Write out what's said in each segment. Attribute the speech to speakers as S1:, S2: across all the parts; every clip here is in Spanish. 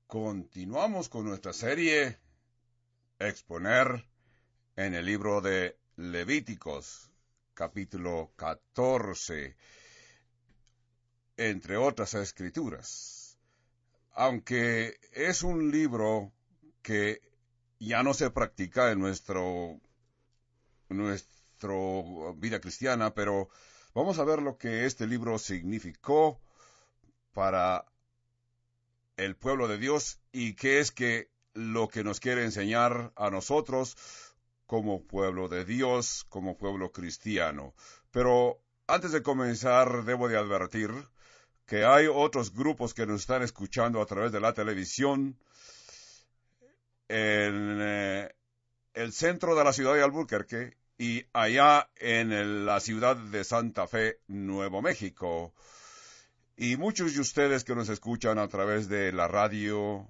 S1: Continuamos con nuestra serie Exponer en el libro de Levíticos, capítulo 14, entre otras escrituras. Aunque es un libro que ya no se practica en nuestra vida cristiana, pero vamos a ver lo que este libro significó para el pueblo de Dios y qué es lo que nos quiere enseñar a nosotros como pueblo de Dios, como pueblo cristiano. Pero antes de comenzar, debo de advertir que hay otros grupos que nos están escuchando a través de la televisión en el centro de la ciudad de Albuquerque y allá en la ciudad de Santa Fe, Nuevo México. Y muchos de ustedes que nos escuchan a través de la radio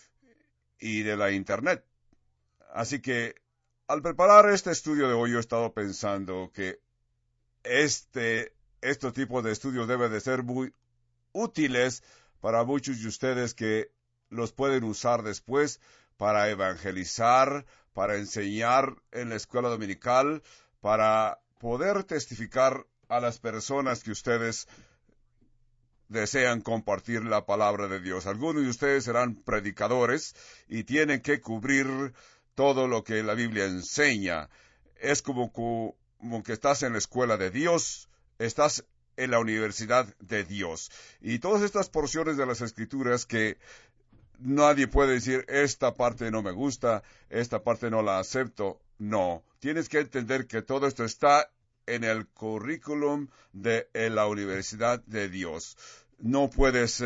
S1: y de la internet. Así que al preparar este estudio de hoy, yo he estado pensando que este tipo de estudios deben de ser muy útiles para muchos de ustedes que los pueden usar después para evangelizar, para enseñar en la escuela dominical, para poder testificar a las personas que ustedes desean compartir la palabra de Dios. Algunos de ustedes serán predicadores y tienen que cubrir todo lo que la Biblia enseña. Es como que estás en la escuela de Dios, estás en la universidad de Dios. Y todas estas porciones de las Escrituras que nadie puede decir, esta parte no me gusta, esta parte no la acepto. No, tienes que entender que todo esto está en el currículum de la universidad de Dios. No puedes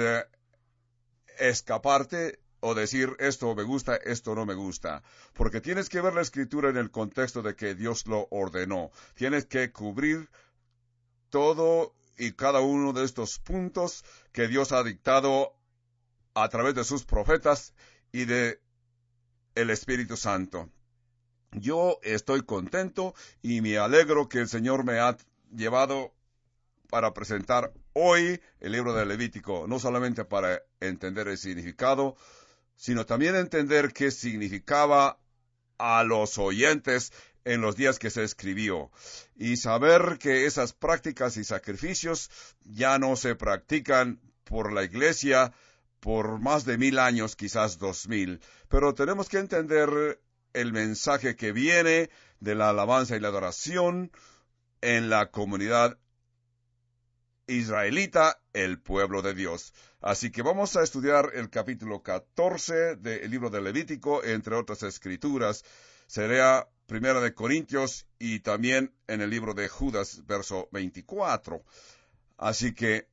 S1: escaparte o decir esto me gusta, esto no me gusta, porque tienes que ver la escritura en el contexto de que Dios lo ordenó. Tienes que cubrir todo y cada uno de estos puntos que Dios ha dictado a través de sus profetas y de el Espíritu Santo. Yo estoy contento y me alegro que el Señor me ha llevado para presentar hoy el libro de Levítico, no solamente para entender el significado, sino también entender qué significaba a los oyentes en los días que se escribió, y saber que esas prácticas y sacrificios ya no se practican por la iglesia por más de 1000 años, quizás 2000, pero tenemos que entender el mensaje que viene de la alabanza y la adoración en la comunidad israelita, el pueblo de Dios. Así que vamos a estudiar el capítulo 14 del libro de Levítico, entre otras escrituras. Será Primera de Corintios y también en el libro de Judas, verso 24. Así que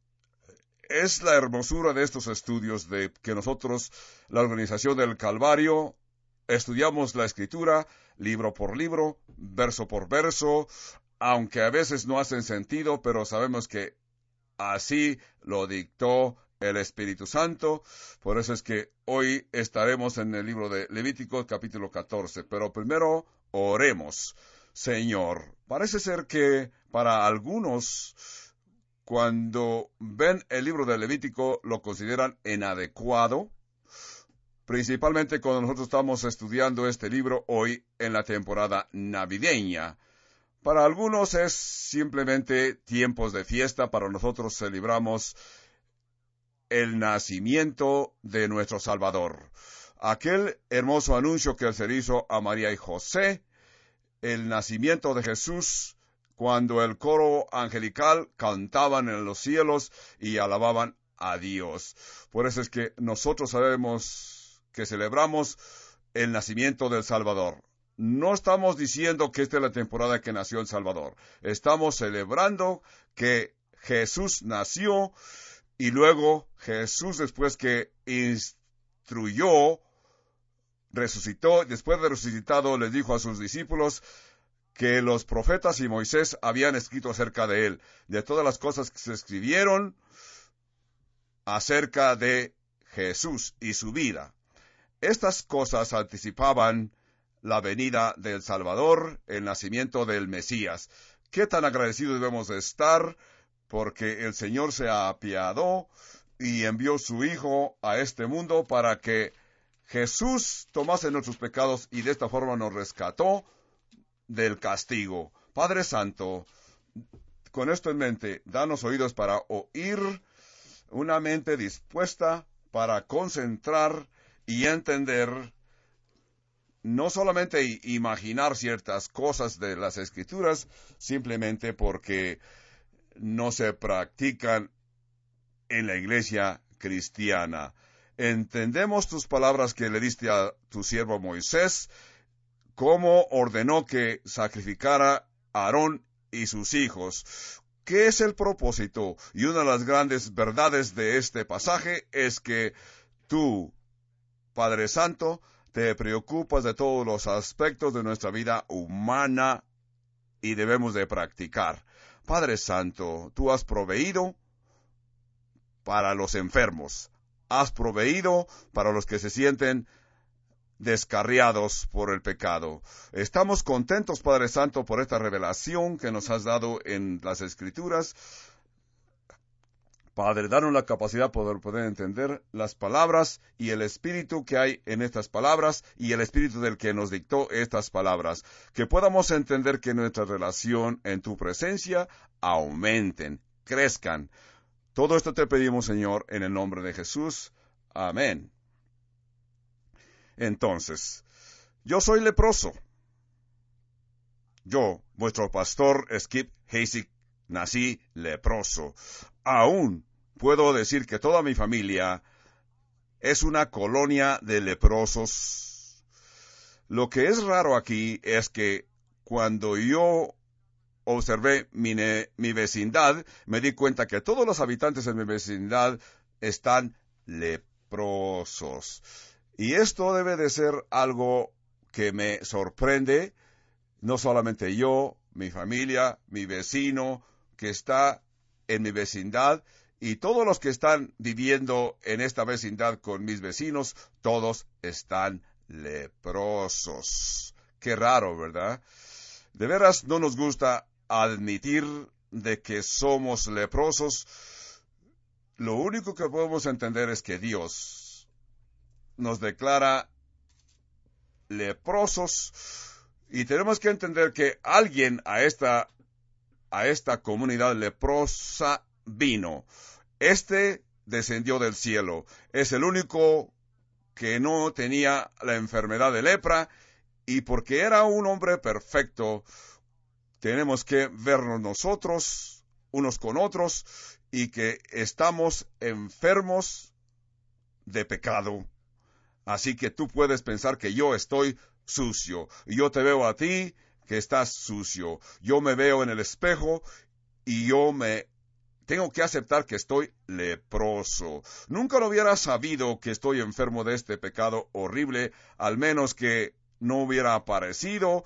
S1: es la hermosura de estos estudios de que nosotros, la organización del Calvario, estudiamos la escritura, libro por libro, verso por verso, aunque a veces no hacen sentido, pero sabemos que así lo dictó el Espíritu Santo. Por eso es que hoy estaremos en el libro de Levítico, capítulo 14. Pero primero oremos. Señor, parece ser que para algunos, cuando ven el libro de Levítico, lo consideran inadecuado, principalmente cuando nosotros estamos estudiando este libro hoy en la temporada navideña. Para algunos es simplemente tiempos de fiesta, para nosotros celebramos el nacimiento de nuestro Salvador. Aquel hermoso anuncio que se hizo a María y José, el nacimiento de Jesús, cuando el coro angelical cantaban en los cielos y alababan a Dios. Por eso es que nosotros sabemos que celebramos el nacimiento del Salvador. No estamos diciendo que esta es la temporada que nació el Salvador. Estamos celebrando que Jesús nació y luego Jesús, después que instruyó, resucitó, después de resucitado, les dijo a sus discípulos que los profetas y Moisés habían escrito acerca de él, de todas las cosas que se escribieron acerca de Jesús y su vida. Estas cosas anticipaban la venida del Salvador, el nacimiento del Mesías. Qué tan agradecidos debemos de estar porque el Señor se apiadó y envió su Hijo a este mundo para que Jesús tomase nuestros pecados y de esta forma nos rescató del castigo. Padre Santo, con esto en mente, danos oídos para oír, una mente dispuesta para concentrar y entender, no solamente imaginar ciertas cosas de las Escrituras, simplemente porque no se practican en la iglesia cristiana. Entendemos tus palabras que le diste a tu siervo Moisés, cómo ordenó que sacrificara a Aarón y sus hijos. ¿Qué es el propósito? Y una de las grandes verdades de este pasaje es que tú, Padre Santo, te preocupas de todos los aspectos de nuestra vida humana y debemos de practicar. Padre Santo, tú has proveído para los enfermos, has proveído para los que se sienten descarriados por el pecado. Estamos contentos, Padre Santo, por esta revelación que nos has dado en las Escrituras. Padre, danos la capacidad de poder entender las palabras y el espíritu que hay en estas palabras y el espíritu del que nos dictó estas palabras. Que podamos entender que nuestra relación en tu presencia aumenten, crezcan. Todo esto te pedimos, Señor, en el nombre de Jesús. Amén. Entonces, yo soy leproso. Yo, vuestro pastor Skip Hasek, nací leproso. Aún puedo decir que toda mi familia es una colonia de leprosos. Lo que es raro aquí es que cuando yo observé mi vecindad, me di cuenta que todos los habitantes de mi vecindad están leprosos. Y esto debe de ser algo que me sorprende, no solamente yo, mi familia, mi vecino, que está en mi vecindad, y todos los que están viviendo en esta vecindad con mis vecinos, todos están leprosos. Qué raro, ¿verdad? De veras no nos gusta admitir de que somos leprosos. Lo único que podemos entender es que Dios nos declara leprosos y tenemos que entender que alguien a esta comunidad leprosa vino. Este descendió del cielo. Es el único que no tenía la enfermedad de lepra y porque era un hombre perfecto, tenemos que vernos nosotros unos con otros y que estamos enfermos de pecado. Así que tú puedes pensar que yo estoy sucio. Y yo te veo a ti que estás sucio. Yo me veo en el espejo y yo me tengo que aceptar que estoy leproso. Nunca lo hubiera sabido que estoy enfermo de este pecado horrible, al menos que no hubiera aparecido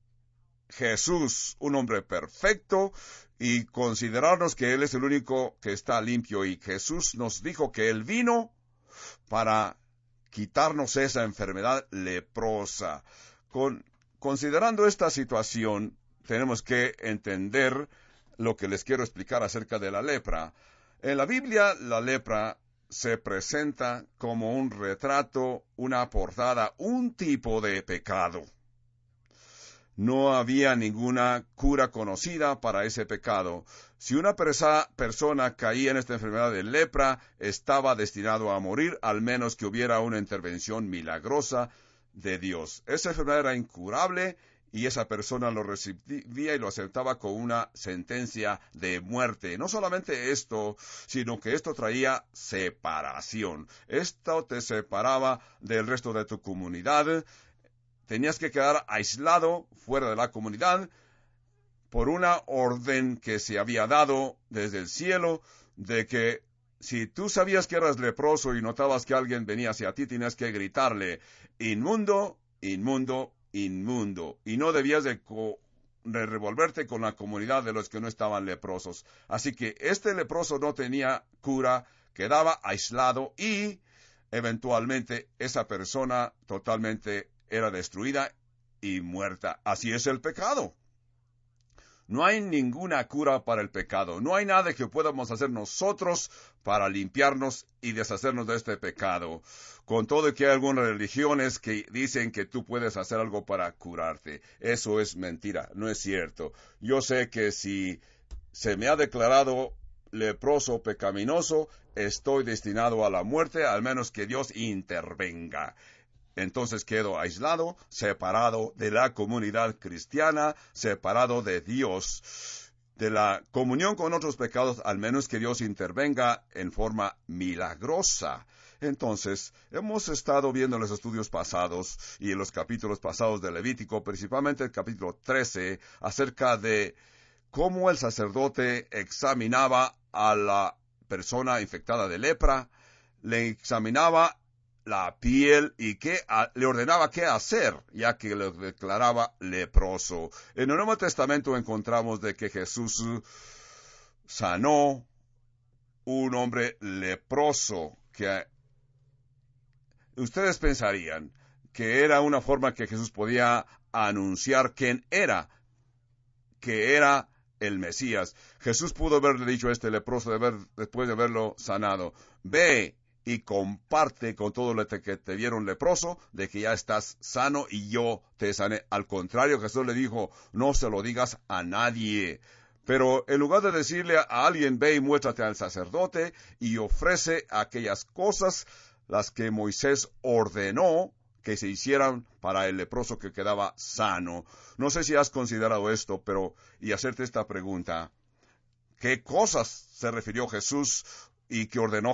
S1: Jesús, un hombre perfecto, y considerarnos que Él es el único que está limpio. Y Jesús nos dijo que Él vino para quitarnos esa enfermedad leprosa. Considerando esta situación, tenemos que entender lo que les quiero explicar acerca de la lepra. En la Biblia, la lepra se presenta como un retrato, una portada, un tipo de pecado. No había ninguna cura conocida para ese pecado. Si una persona caía en esta enfermedad de lepra, estaba destinado a morir, al menos que hubiera una intervención milagrosa de Dios. Esa enfermedad era incurable y esa persona lo recibía y lo aceptaba con una sentencia de muerte. No solamente esto, sino que esto traía separación. Esto te separaba del resto de tu comunidad. Tenías que quedar aislado fuera de la comunidad por una orden que se había dado desde el cielo de que si tú sabías que eras leproso y notabas que alguien venía hacia ti, tenías que gritarle, inmundo, inmundo, inmundo. Y no debías de revolverte con la comunidad de los que no estaban leprosos. Así que este leproso no tenía cura, quedaba aislado y eventualmente esa persona totalmente era destruida y muerta. Así es el pecado. No hay ninguna cura para el pecado. No hay nada que podamos hacer nosotros para limpiarnos y deshacernos de este pecado. Con todo que hay algunas religiones que dicen que tú puedes hacer algo para curarte. Eso es mentira, no es cierto. Yo sé que si se me ha declarado leproso o pecaminoso, estoy destinado a la muerte, al menos que Dios intervenga. Entonces quedo aislado, separado de la comunidad cristiana, separado de Dios, de la comunión con otros pecados, al menos que Dios intervenga en forma milagrosa. Entonces, hemos estado viendo en los estudios pasados y en los capítulos pasados de Levítico, principalmente el capítulo 13, acerca de cómo el sacerdote examinaba a la persona infectada de lepra, le examinaba la piel y le ordenaba qué hacer, ya que lo declaraba leproso. En el Nuevo Testamento encontramos de que Jesús sanó un hombre leproso, que ustedes pensarían que era una forma que Jesús podía anunciar quién era, que era el Mesías. Jesús pudo haberle dicho a este leproso después de haberlo sanado: ve y comparte con todo lo que te vieron leproso, de que ya estás sano y yo te sané. Al contrario, Jesús le dijo: no se lo digas a nadie. Pero en lugar de decirle a alguien: ve y muéstrate al sacerdote, y ofrece aquellas cosas las que Moisés ordenó que se hicieran para el leproso que quedaba sano. No sé si has considerado esto, y hacerte esta pregunta: ¿qué cosas se refirió Jesús y que ordenó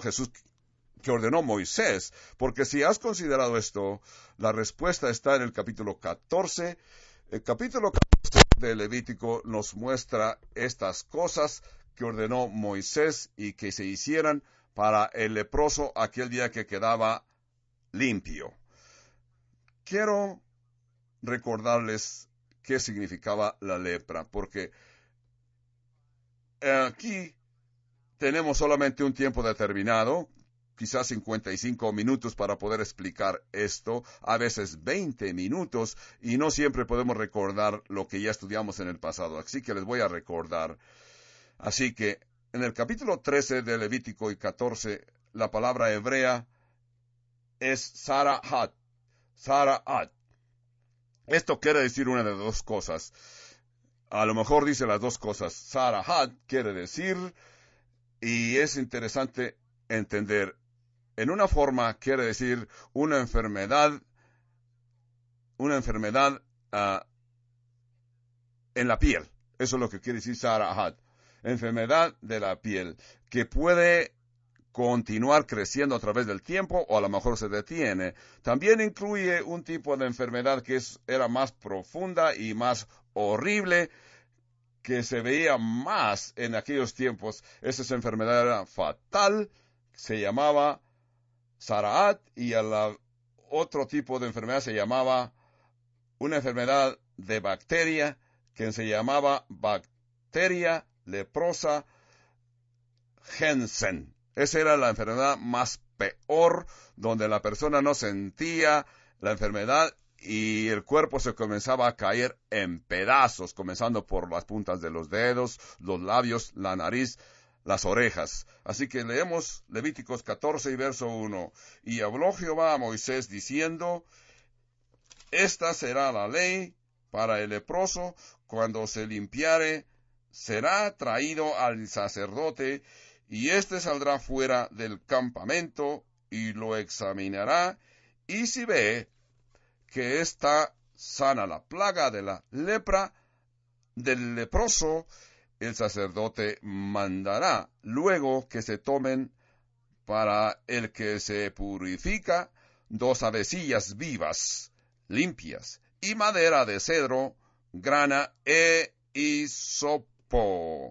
S1: Moisés? Porque si has considerado esto, la respuesta está en el capítulo 14. El capítulo 14 de Levítico nos muestra estas cosas que ordenó Moisés y que se hicieran para el leproso aquel día que quedaba limpio. Quiero recordarles qué significaba la lepra, porque aquí tenemos solamente un tiempo determinado, quizás 55 minutos para poder explicar esto, a veces 20 minutos, y no siempre podemos recordar lo que ya estudiamos en el pasado, así que les voy a recordar. Así que en el capítulo 13 de Levítico y 14, la palabra hebrea es Sara'at. Sara'at. Esto quiere decir una de dos cosas. A lo mejor dice las dos cosas. Sara'at quiere decir, y es interesante entender, en una forma quiere decir una enfermedad en la piel. Eso es lo que quiere decir Sara'at. Enfermedad de la piel, que puede continuar creciendo a través del tiempo o a lo mejor se detiene. También incluye un tipo de enfermedad que era más profunda y más horrible, que se veía más en aquellos tiempos. Esa enfermedad era fatal, se llamaba Sara'at, y otro tipo de enfermedad se llamaba una enfermedad de bacteria, que se llamaba bacteria leprosa Jensen. Esa era la enfermedad más peor, donde la persona no sentía la enfermedad y el cuerpo se comenzaba a caer en pedazos, comenzando por las puntas de los dedos, los labios, la nariz, las orejas. Así que leemos Levíticos 14 y verso 1. Y habló Jehová a Moisés diciendo: esta será la ley para el leproso: cuando se limpiare, será traído al sacerdote, y éste saldrá fuera del campamento y lo examinará, y si ve que está sana la plaga de la lepra del leproso, el sacerdote mandará luego que se tomen para el que se purifica 2 avecillas vivas, limpias, y madera de cedro, grana e hisopo,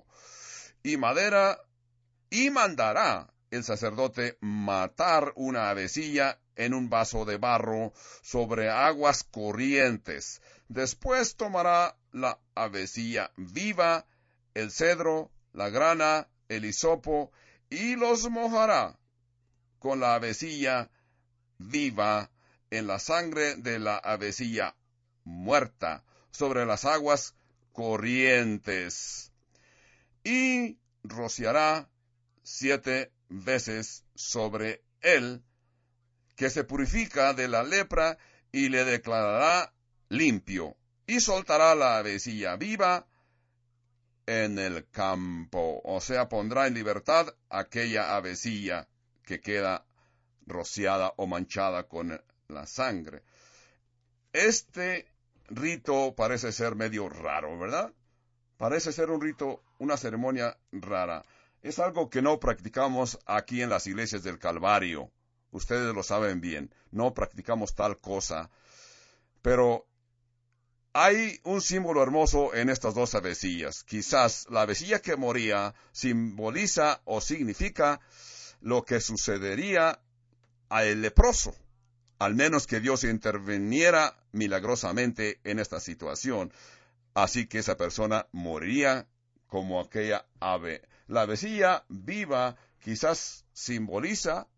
S1: y mandará el sacerdote matar una avecilla en un vaso de barro sobre aguas corrientes. Después tomará la avecilla viva, el cedro, la grana, el hisopo, y los mojará con la avecilla viva en la sangre de la avecilla muerta sobre las aguas corrientes. Y rociará 7 veces sobre él, que se purifica de la lepra, y le declarará limpio, y soltará la avecilla viva en el campo. O sea, pondrá en libertad aquella avecilla que queda rociada o manchada con la sangre. Este rito parece ser medio raro, ¿verdad? Parece ser un rito, una ceremonia rara. Es algo que no practicamos aquí en las iglesias del Calvario. Ustedes lo saben bien. No practicamos tal cosa. Pero hay un símbolo hermoso en estas dos avecillas. Quizás la avecilla que moría simboliza o significa lo que sucedería al leproso, al menos que Dios interviniera milagrosamente en esta situación. Así que esa persona moriría como aquella ave. La avecilla viva quizás simboliza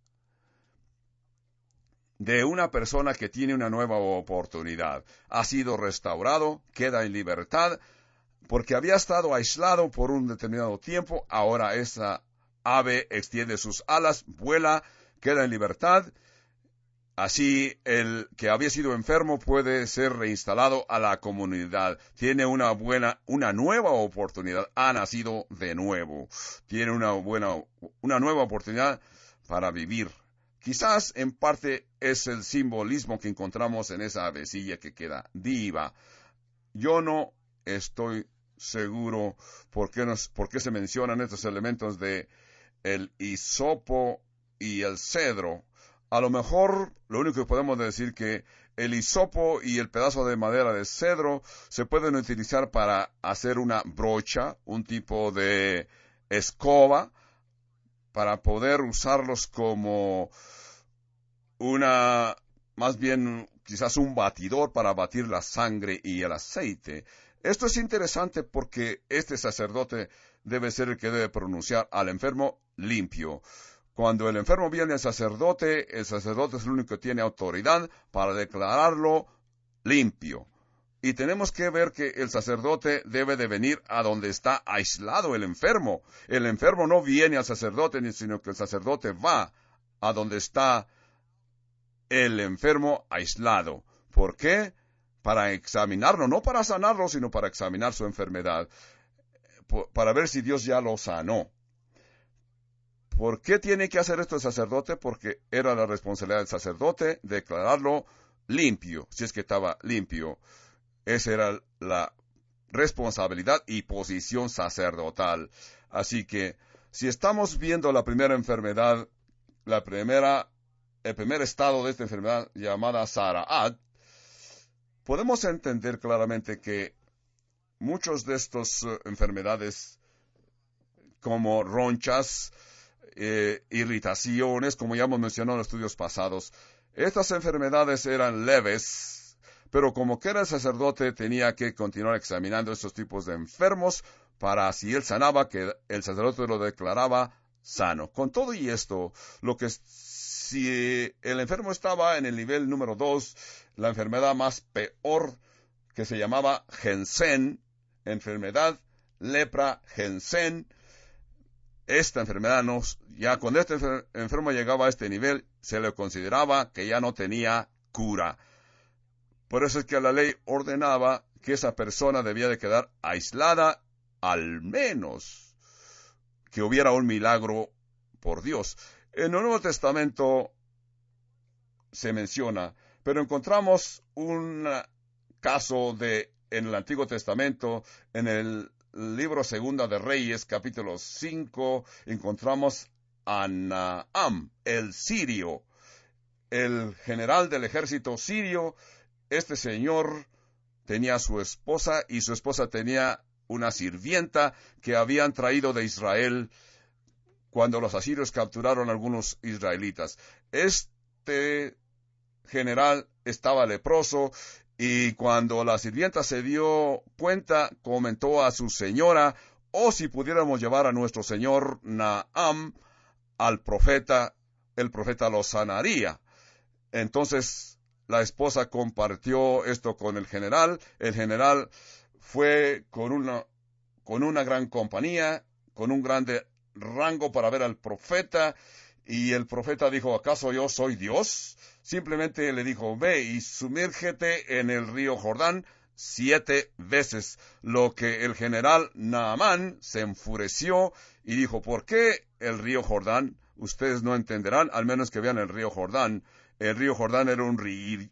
S1: de una persona que tiene una nueva oportunidad. Ha sido restaurado, queda en libertad, porque había estado aislado por un determinado tiempo. Ahora esa ave extiende sus alas, vuela, queda en libertad. Así el que había sido enfermo puede ser reinstalado a la comunidad. Tiene una nueva oportunidad. Ha nacido de nuevo. Tiene una nueva oportunidad para vivir. Quizás en parte es el simbolismo que encontramos en esa avecilla que queda viva. Yo no estoy seguro por qué se mencionan estos elementos de el hisopo y el cedro. A lo mejor lo único que podemos decir que el hisopo y el pedazo de madera de cedro se pueden utilizar para hacer una brocha, un tipo de escoba, para poder usarlos como más bien quizás un batidor para batir la sangre y el aceite. Esto es interesante porque este sacerdote debe ser el que debe pronunciar al enfermo limpio. Cuando el enfermo viene al sacerdote, el sacerdote es el único que tiene autoridad para declararlo limpio. Y tenemos que ver que el sacerdote debe de venir a donde está aislado el enfermo. El enfermo no viene al sacerdote, sino que el sacerdote va a donde está el enfermo aislado. ¿Por qué? Para examinarlo, no para sanarlo, sino para examinar su enfermedad, para ver si Dios ya lo sanó. ¿Por qué tiene que hacer esto el sacerdote? Porque era la responsabilidad del sacerdote declararlo limpio, si es que estaba limpio. Esa era la responsabilidad y posición sacerdotal. Así que, si estamos viendo la primera enfermedad, el primer estado de esta enfermedad llamada Saraat, podemos entender claramente que muchas de estas enfermedades, como ronchas, irritaciones, como ya hemos mencionado en estudios pasados, estas enfermedades eran leves, pero como que era el sacerdote tenía que continuar examinando estos tipos de enfermos para, si él sanaba, que el sacerdote lo declaraba sano. Con todo y esto, si el enfermo estaba en el nivel número 2, la enfermedad más peor, que se llamaba Jensen, enfermedad lepra Jensen, esta enfermedad ya cuando este enfermo llegaba a este nivel, se le consideraba que ya no tenía cura. Por eso es que la ley ordenaba que esa persona debía de quedar aislada, al menos que hubiera un milagro por Dios. En el Nuevo Testamento se menciona, pero encontramos un caso en el Antiguo Testamento, en el libro Segunda de Reyes, capítulo 5, encontramos a Naam, el sirio, el general del ejército sirio. Este señor tenía a su esposa, y su esposa tenía una sirvienta que habían traído de Israel cuando los asirios capturaron a algunos israelitas. Este general estaba leproso, y cuando la sirvienta se dio cuenta, comentó a su señora: si pudiéramos llevar a nuestro señor Naam al profeta, el profeta lo sanaría. Entonces la esposa compartió esto con el general fue con una gran compañía, con un grande rango para ver al profeta, y el profeta dijo, ¿acaso yo soy Dios? Simplemente le dijo, ve y sumérgete en el río Jordán 7 veces, lo que el general Naamán se enfureció y dijo, ¿por qué el río Jordán? Ustedes no entenderán, al menos que vean el río Jordán. El río Jordán era un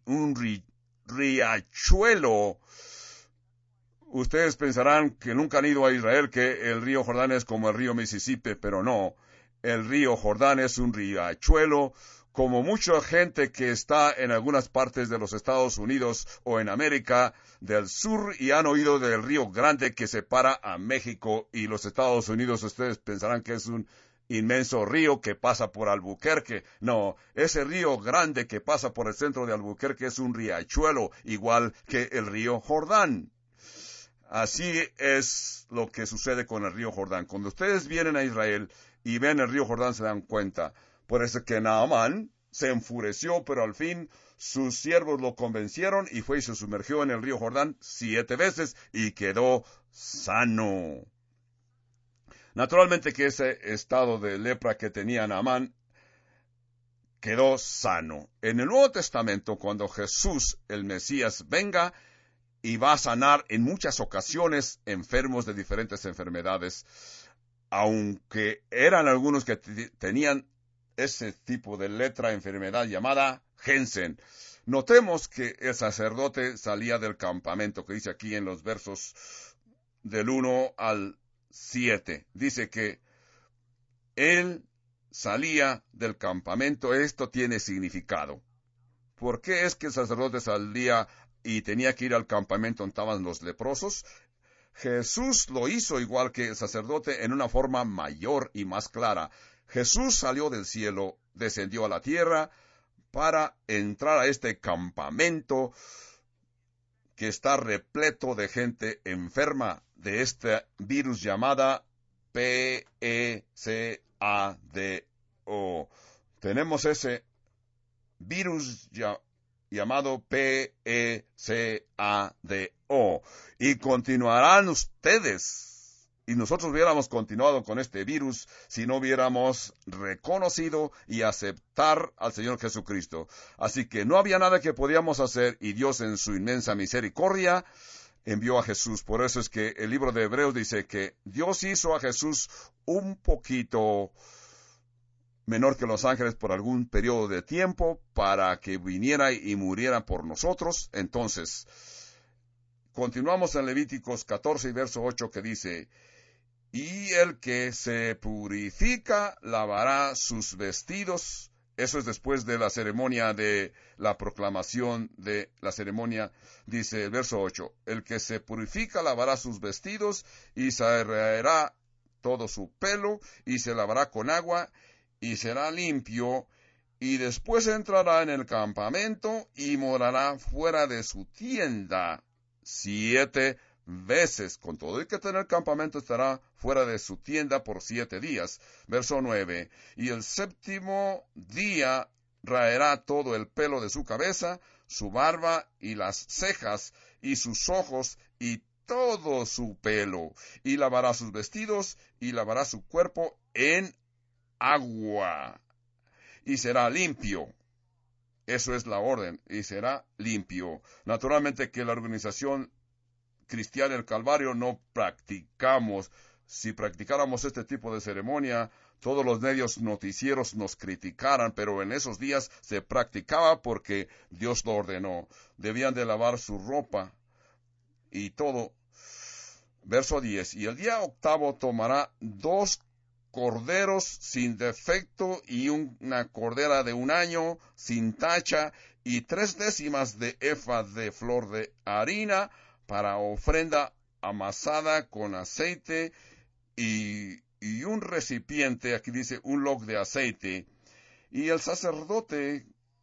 S1: riachuelo. Ustedes pensarán que nunca han ido a Israel, que el río Jordán es como el río Mississippi, pero no. El río Jordán es un riachuelo, como mucha gente que está en algunas partes de los Estados Unidos o en América del Sur y han oído del río Grande que separa a México y los Estados Unidos. Ustedes pensarán que es un inmenso río que pasa por Albuquerque. No, ese río Grande que pasa por el centro de Albuquerque es un riachuelo, igual que el río Jordán. Así es lo que sucede con el río Jordán. Cuando ustedes vienen a Israel y ven el río Jordán se dan cuenta. Por eso que Naamán se enfureció, pero al fin sus siervos lo convencieron y fue y se sumergió en el río Jordán 7 veces y quedó sano. Naturalmente que ese estado de lepra que tenía Naamán quedó sano. En el Nuevo Testamento, cuando Jesús, el Mesías, venga, y va a sanar en muchas ocasiones enfermos de diferentes enfermedades, aunque eran algunos que tenían ese tipo de enfermedad llamada Jensen. Notemos que el sacerdote salía del campamento, que dice aquí en los versos del 1 al 7. Dice que él salía del campamento. Esto tiene significado. ¿Por qué es que el sacerdote salía y tenía que ir al campamento donde estaban los leprosos? Jesús lo hizo igual que el sacerdote en una forma mayor y más clara. Jesús salió del cielo, descendió a la tierra para entrar a este campamento que está repleto de gente enferma de este virus llamada PECADO. Tenemos ese virus llamado PECADO. Y continuarán ustedes. Y nosotros hubiéramos continuado con este virus si no hubiéramos reconocido y aceptar al Señor Jesucristo. Así que no había nada que podíamos hacer y Dios en su inmensa misericordia envió a Jesús. Por eso es que el libro de Hebreos dice que Dios hizo a Jesús un poquito menor que los ángeles por algún periodo de tiempo para que viniera y muriera por nosotros. Entonces, continuamos en Levíticos 14 y verso 8 que dice, y el que se purifica lavará sus vestidos. Eso es después de la ceremonia de la proclamación de la ceremonia, dice el verso 8, el que se purifica lavará sus vestidos y se raerá todo su pelo y se lavará con agua y será limpio, y después entrará en el campamento y morará fuera de su tienda 7 veces. Con todo y que está en el campamento estará fuera de su tienda por 7 días. Verso 9. Y el séptimo día raerá todo el pelo de su cabeza, su barba y las cejas y sus ojos y todo su pelo, y lavará sus vestidos y lavará su cuerpo en agua, y será limpio. Eso es la orden, y será limpio. Naturalmente que la organización cristiana del Calvario no practicamos. Si practicáramos este tipo de ceremonia, todos los medios noticieros nos criticaran, pero en esos días se practicaba porque Dios lo ordenó. Debían de lavar su ropa y todo. Verso 10. Y el día octavo tomará 2 corderos sin defecto y una cordera de 1 año sin tacha y 3/10 de efa de flor de harina para ofrenda amasada con aceite y un recipiente, aquí dice un log de aceite, y el sacerdote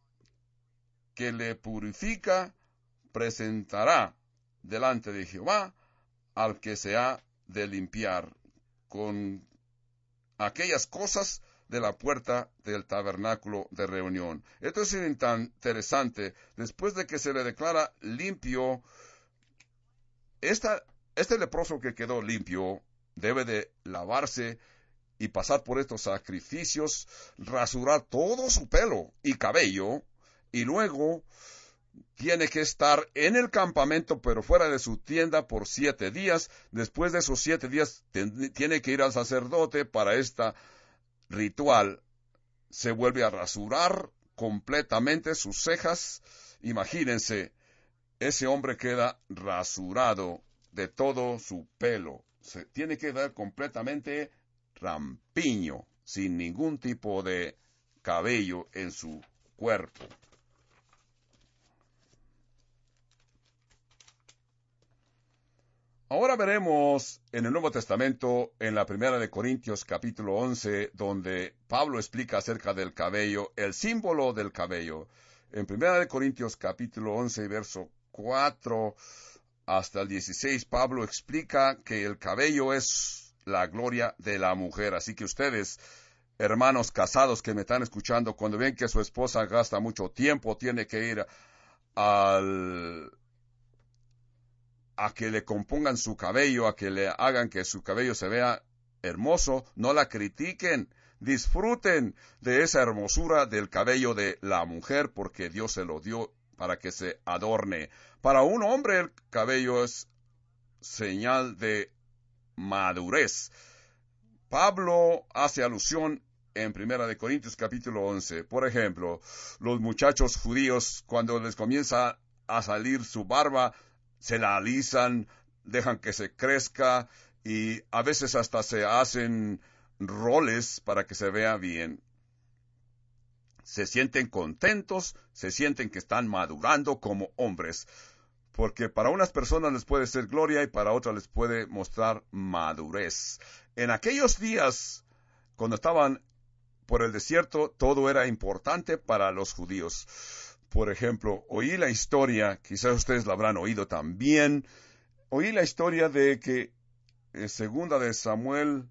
S1: que le purifica presentará delante de Jehová al que se ha de limpiar con aquellas cosas de la puerta del tabernáculo de reunión. Esto es interesante. Después de que se le declara limpio, esta este leproso que quedó limpio debe de lavarse y pasar por estos sacrificios, rasurar todo su pelo y cabello, y luego tiene que estar en el campamento, pero fuera de su tienda por 7 días. Después de esos 7 días, tiene que ir al sacerdote para esta ritual. Se vuelve a rasurar completamente sus cejas. Imagínense, ese hombre queda rasurado de todo su pelo. Se tiene que dar completamente rampiño, sin ningún tipo de cabello en su cuerpo. Ahora veremos en el Nuevo Testamento, en la primera de Corintios capítulo 11, donde Pablo explica acerca del cabello, el símbolo del cabello. En primera de Corintios capítulo 11, verso 4 hasta el 16, Pablo explica que el cabello es la gloria de la mujer. Así que ustedes, hermanos casados que me están escuchando, cuando ven que su esposa gasta mucho tiempo, tiene que ir a que le compongan su cabello, a que le hagan que su cabello se vea hermoso, no la critiquen, disfruten de esa hermosura del cabello de la mujer, porque Dios se lo dio para que se adorne. Para un hombre el cabello es señal de madurez. Pablo hace alusión en 1 Corintios capítulo 11. Por ejemplo, los muchachos judíos, cuando les comienza a salir su barba, se la alisan, dejan que se crezca y a veces hasta se hacen roles para que se vea bien. Se sienten contentos, se sienten que están madurando como hombres, porque para unas personas les puede ser gloria y para otras les puede mostrar madurez. En aquellos días, cuando estaban por el desierto, todo era importante para los judíos. Por ejemplo, oí la historia, quizás ustedes la habrán oído también, oí la historia de que en segunda de Samuel,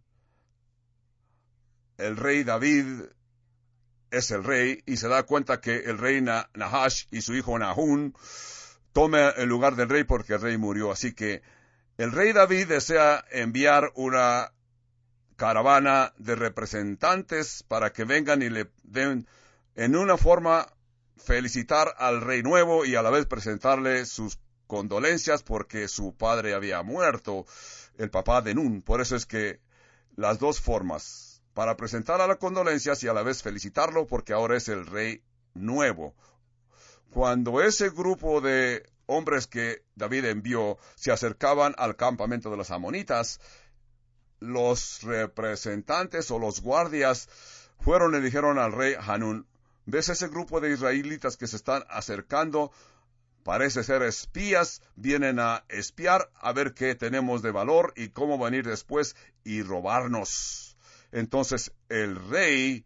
S1: el rey David es el rey y se da cuenta que el rey Nahash y su hijo Nahún toma el lugar del rey porque el rey murió. Así que el rey David desea enviar una caravana de representantes para que vengan y le den en una forma felicitar al rey nuevo y a la vez presentarle sus condolencias porque su padre había muerto, el papá de Nun. Por eso es que las dos formas, para presentar a las condolencias y a la vez felicitarlo porque ahora es el rey nuevo. Cuando ese grupo de hombres que David envió se acercaban al campamento de los amonitas, los representantes o los guardias fueron y dijeron al rey Hanún: ¿ves ese grupo de israelitas que se están acercando? Parece ser espías, vienen a espiar a ver qué tenemos de valor y cómo venir después y robarnos. Entonces el rey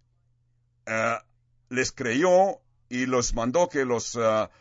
S1: les creyó y los mandó que los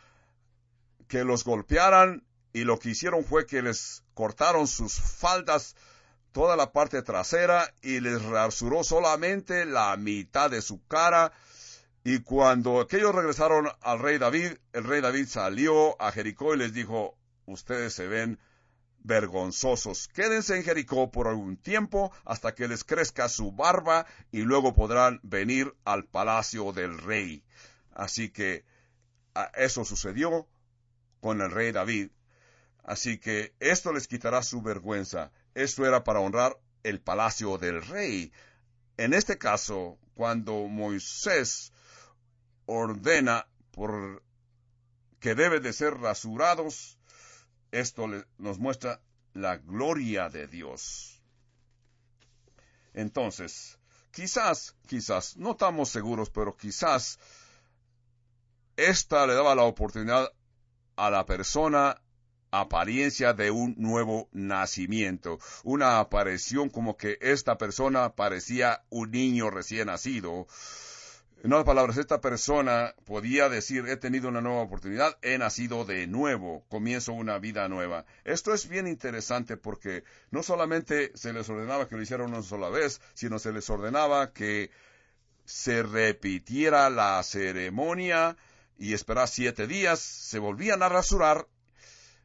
S1: golpearan, y lo que hicieron fue que les cortaron sus faldas, toda la parte trasera, y les rasuró solamente la mitad de su cara. Y cuando aquellos regresaron al rey David, el rey David salió a Jericó y les dijo: ustedes se ven vergonzosos, quédense en Jericó por algún tiempo hasta que les crezca su barba y luego podrán venir al palacio del rey. Así que eso sucedió con el rey David. Así que esto les quitará su vergüenza. Esto era para honrar el palacio del rey. En este caso, cuando Moisés ordena que deben de ser rasurados, esto nos muestra la gloria de Dios. Entonces, quizás, no estamos seguros, pero quizás esta le daba la oportunidad a la persona apariencia de un nuevo nacimiento, una aparición como que esta persona parecía un niño recién nacido. En otras palabras, esta persona podía decir: he tenido una nueva oportunidad, he nacido de nuevo, comienzo una vida nueva. Esto es bien interesante porque no solamente se les ordenaba que lo hicieran una sola vez, sino se les ordenaba que se repitiera la ceremonia y esperar 7 días, se volvían a rasurar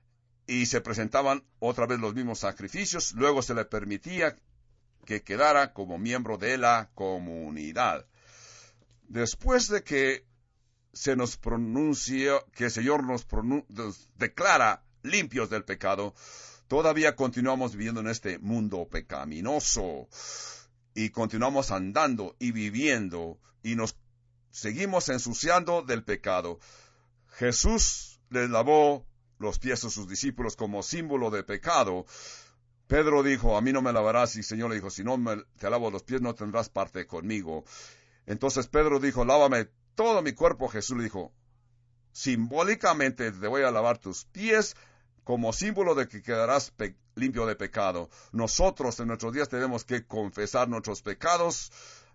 S1: y se presentaban otra vez los mismos sacrificios. Luego se le permitía que quedara como miembro de la comunidad. Después de que se nos pronuncia, que el Señor nos declara limpios del pecado, todavía continuamos viviendo en este mundo pecaminoso y continuamos andando y viviendo y nos seguimos ensuciando del pecado. Jesús les lavó los pies a sus discípulos como símbolo de pecado. Pedro dijo, a mí no me lavarás, y el Señor le dijo, si no te lavo los pies no tendrás parte conmigo. Entonces Pedro dijo, lávame todo mi cuerpo. Jesús le dijo, simbólicamente te voy a lavar tus pies como símbolo de que quedarás limpio de pecado. Nosotros en nuestros días tenemos que confesar nuestros pecados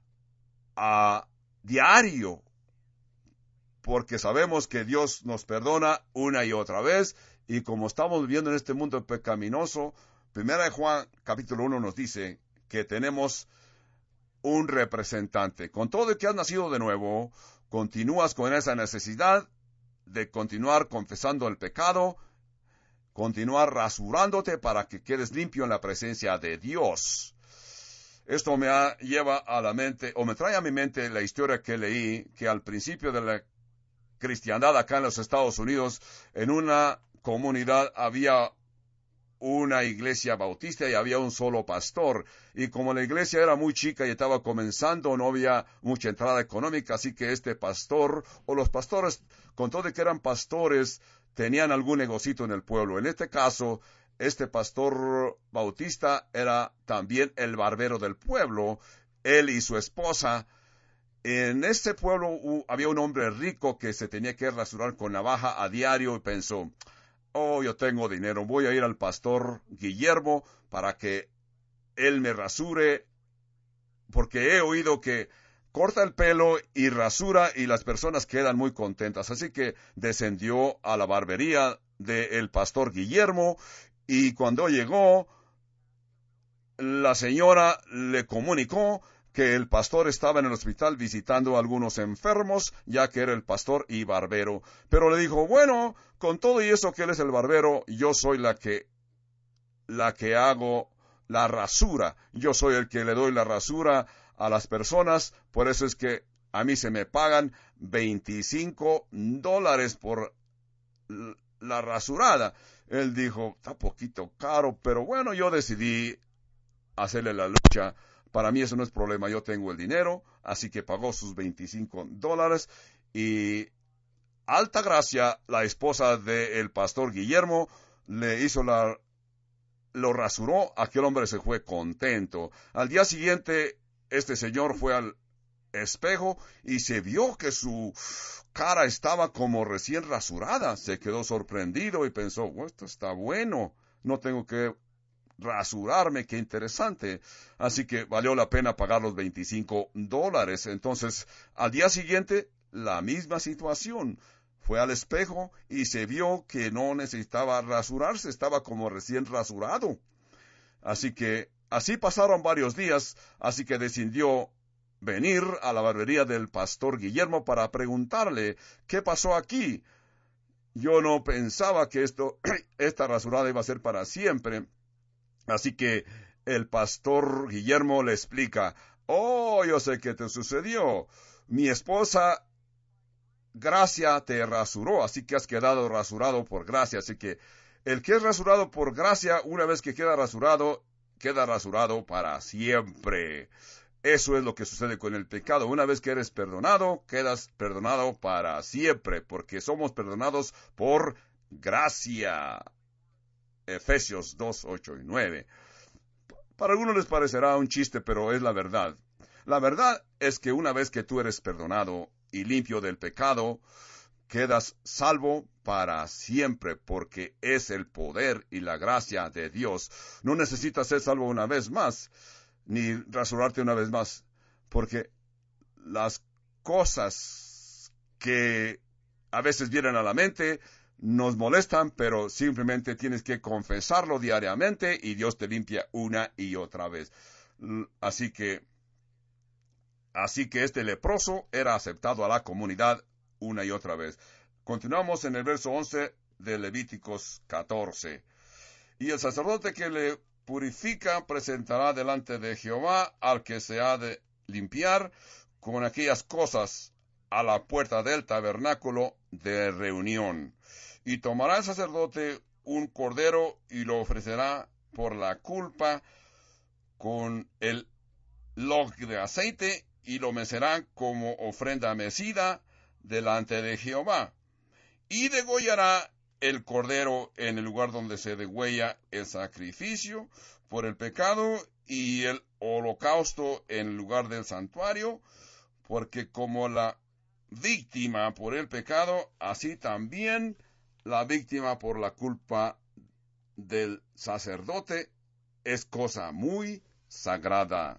S1: a diario, porque sabemos que Dios nos perdona una y otra vez, y como estamos viviendo en este mundo pecaminoso, 1 Juan capítulo 1 nos dice que tenemos un representante. Con todo el que has nacido de nuevo, continúas con esa necesidad de continuar confesando el pecado, continuar rasurándote para que quedes limpio en la presencia de Dios. Esto me lleva a la mente, o me trae a mi mente la historia que leí, que al principio de la cristiandad acá en los Estados Unidos, en una comunidad había una iglesia bautista y había un solo pastor. Y como la iglesia era muy chica y estaba comenzando, no había mucha entrada económica, así que este pastor, o los pastores, con todo de que eran pastores, tenían algún negocito en el pueblo. En este caso, este pastor bautista era también el barbero del pueblo, él y su esposa. En este pueblo había un hombre rico que se tenía que rasurar con navaja a diario y pensó, oh, yo tengo dinero, voy a ir al pastor Guillermo para que él me rasure, porque he oído que corta el pelo y rasura y las personas quedan muy contentas. Así que descendió a la barbería del pastor Guillermo y cuando llegó, la señora le comunicó que el pastor estaba en el hospital visitando a algunos enfermos, ya que era el pastor y barbero. Pero le dijo, bueno, con todo y eso que él es el barbero, yo soy la que hago la rasura. Yo soy el que le doy la rasura a las personas, por eso es que a mí se me pagan $25 por la rasurada. Él dijo, está poquito caro, pero bueno, yo decidí hacerle la lucha. Para mí eso no es problema, yo tengo el dinero, así que pagó sus $25 y alta gracia, la esposa del pastor Guillermo le hizo lo rasuró, aquel hombre se fue contento. Al día siguiente, este señor fue al espejo y se vio que su cara estaba como recién rasurada. Se quedó sorprendido y pensó, esto está bueno, no tengo que rasurarme, qué interesante. Así que valió la pena pagar los $25. Entonces, al día siguiente, la misma situación. Fue al espejo y se vio que no necesitaba rasurarse, estaba como recién rasurado. Así que, así pasaron varios días, así que decidió venir a la barbería del pastor Guillermo para preguntarle, ¿qué pasó aquí? Yo no pensaba que esta rasurada iba a ser para siempre. Así que el pastor Guillermo le explica, oh, yo sé qué te sucedió. Mi esposa Gracia te rasuró, así que has quedado rasurado por gracia. Así que el que es rasurado por gracia, una vez que queda rasurado para siempre. Eso es lo que sucede con el pecado. Una vez que eres perdonado, quedas perdonado para siempre, porque somos perdonados por gracia. Efesios 2, 8 y 9. Para algunos les parecerá un chiste, pero es la verdad. La verdad es que una vez que tú eres perdonado y limpio del pecado, quedas salvo para siempre, porque es el poder y la gracia de Dios. No necesitas ser salvo una vez más, ni rasurarte una vez más, porque las cosas que a veces vienen a la mente nos molestan, pero simplemente tienes que confesarlo diariamente y Dios te limpia una y otra vez. Así que este leproso era aceptado a la comunidad una y otra vez. Continuamos en el verso 11 de Levíticos 14. Y el sacerdote que le purifica presentará delante de Jehová al que se ha de limpiar con aquellas cosas a la puerta del tabernáculo de reunión. Y tomará el sacerdote un cordero y lo ofrecerá por la culpa con el log de aceite y lo mecerá como ofrenda mecida delante de Jehová. Y degollará el cordero en el lugar donde se degüella el sacrificio por el pecado y el holocausto en el lugar del santuario, porque como la víctima por el pecado, así también la víctima por la culpa del sacerdote es cosa muy sagrada.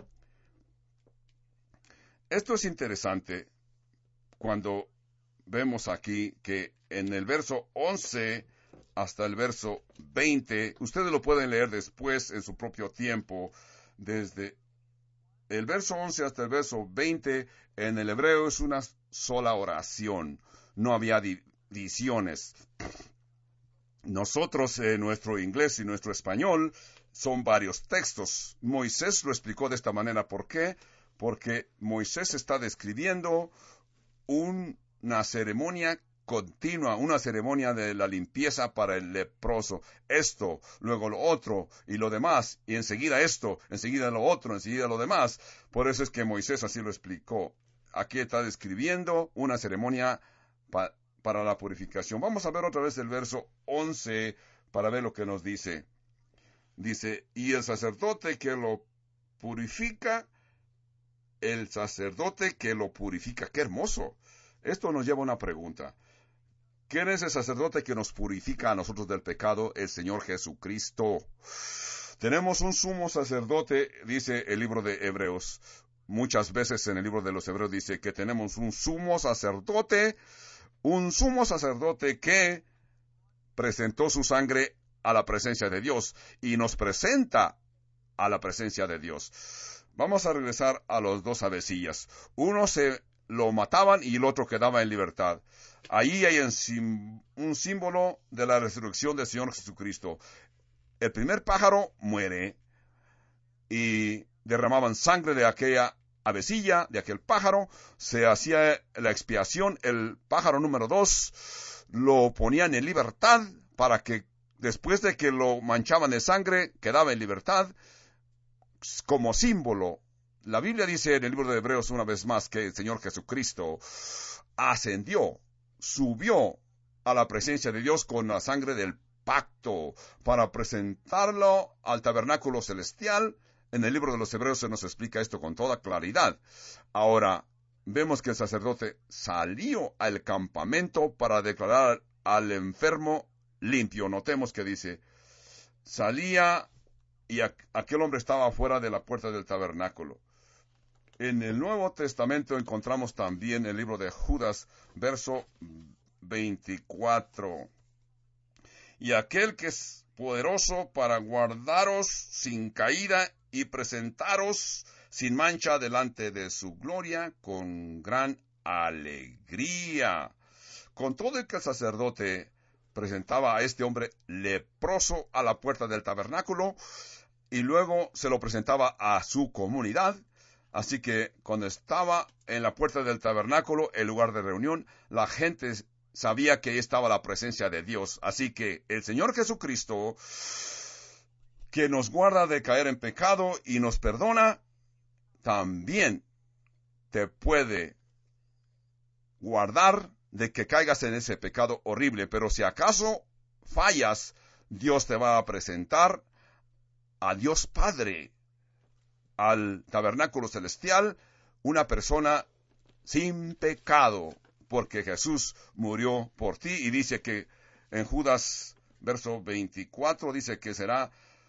S1: Esto es interesante cuando vemos aquí que en el verso 11 hasta el verso 20, ustedes lo pueden leer después en su propio tiempo, desde el verso 11 hasta el verso 20, en el hebreo es una sola oración, no había divisiones. Nosotros, nuestro inglés y nuestro español, son varios textos. Moisés lo explicó de esta manera. ¿Por qué? Porque Moisés está describiendo una ceremonia continua, una ceremonia de la limpieza para el leproso. Esto, luego lo otro, y lo demás, y enseguida esto, enseguida lo otro, enseguida lo demás. Por eso es que Moisés así lo explicó. Aquí está describiendo una ceremonia para la purificación. Vamos a ver otra vez el verso 11 para ver lo que nos dice. Dice, y el sacerdote que lo purifica, el sacerdote que lo purifica. ¡Qué hermoso! Esto nos lleva a una pregunta. ¿Quién es el sacerdote que nos purifica a nosotros del pecado? El Señor Jesucristo. Tenemos un sumo sacerdote, dice el libro de Hebreos. Muchas veces en el libro de los Hebreos dice que tenemos un sumo sacerdote que presentó su sangre a la presencia de Dios y nos presenta a la presencia de Dios. Vamos a regresar a los dos avecillas. Uno se lo mataban y el otro quedaba en libertad. Ahí hay un símbolo de la resurrección del Señor Jesucristo. El primer pájaro muere y derramaban sangre de aquella avecilla, de aquel pájaro, se hacía la expiación. El pájaro número 2 lo ponían en libertad para que después de que lo manchaban de sangre, quedaba en libertad como símbolo. La Biblia dice en el libro de Hebreos una vez más que el Señor Jesucristo ascendió, subió a la presencia de Dios con la sangre del pacto para presentarlo al tabernáculo celestial. En el libro de los Hebreos se nos explica esto con toda claridad. Ahora, vemos que el sacerdote salió al campamento para declarar al enfermo limpio. Notemos que dice, salía y aquel hombre estaba fuera de la puerta del tabernáculo. En el Nuevo Testamento encontramos también el libro de Judas, verso 24. Y aquel que es poderoso para guardaros sin caída y presentaros sin mancha delante de su gloria con gran alegría. Con todo el que el sacerdote presentaba a este hombre leproso a la puerta del tabernáculo y luego se lo presentaba a su comunidad. Así que cuando estaba en la puerta del tabernáculo, el lugar de reunión, la gente sabía que ahí estaba la presencia de Dios. Así que el Señor Jesucristo, que nos guarda de caer en pecado y nos perdona, también te puede guardar de que caigas en ese pecado horrible. Pero si acaso fallas, Dios te va a presentar a Dios Padre, al tabernáculo celestial, una persona sin pecado, porque Jesús murió por ti. Y dice que en Judas, verso 24, dice que será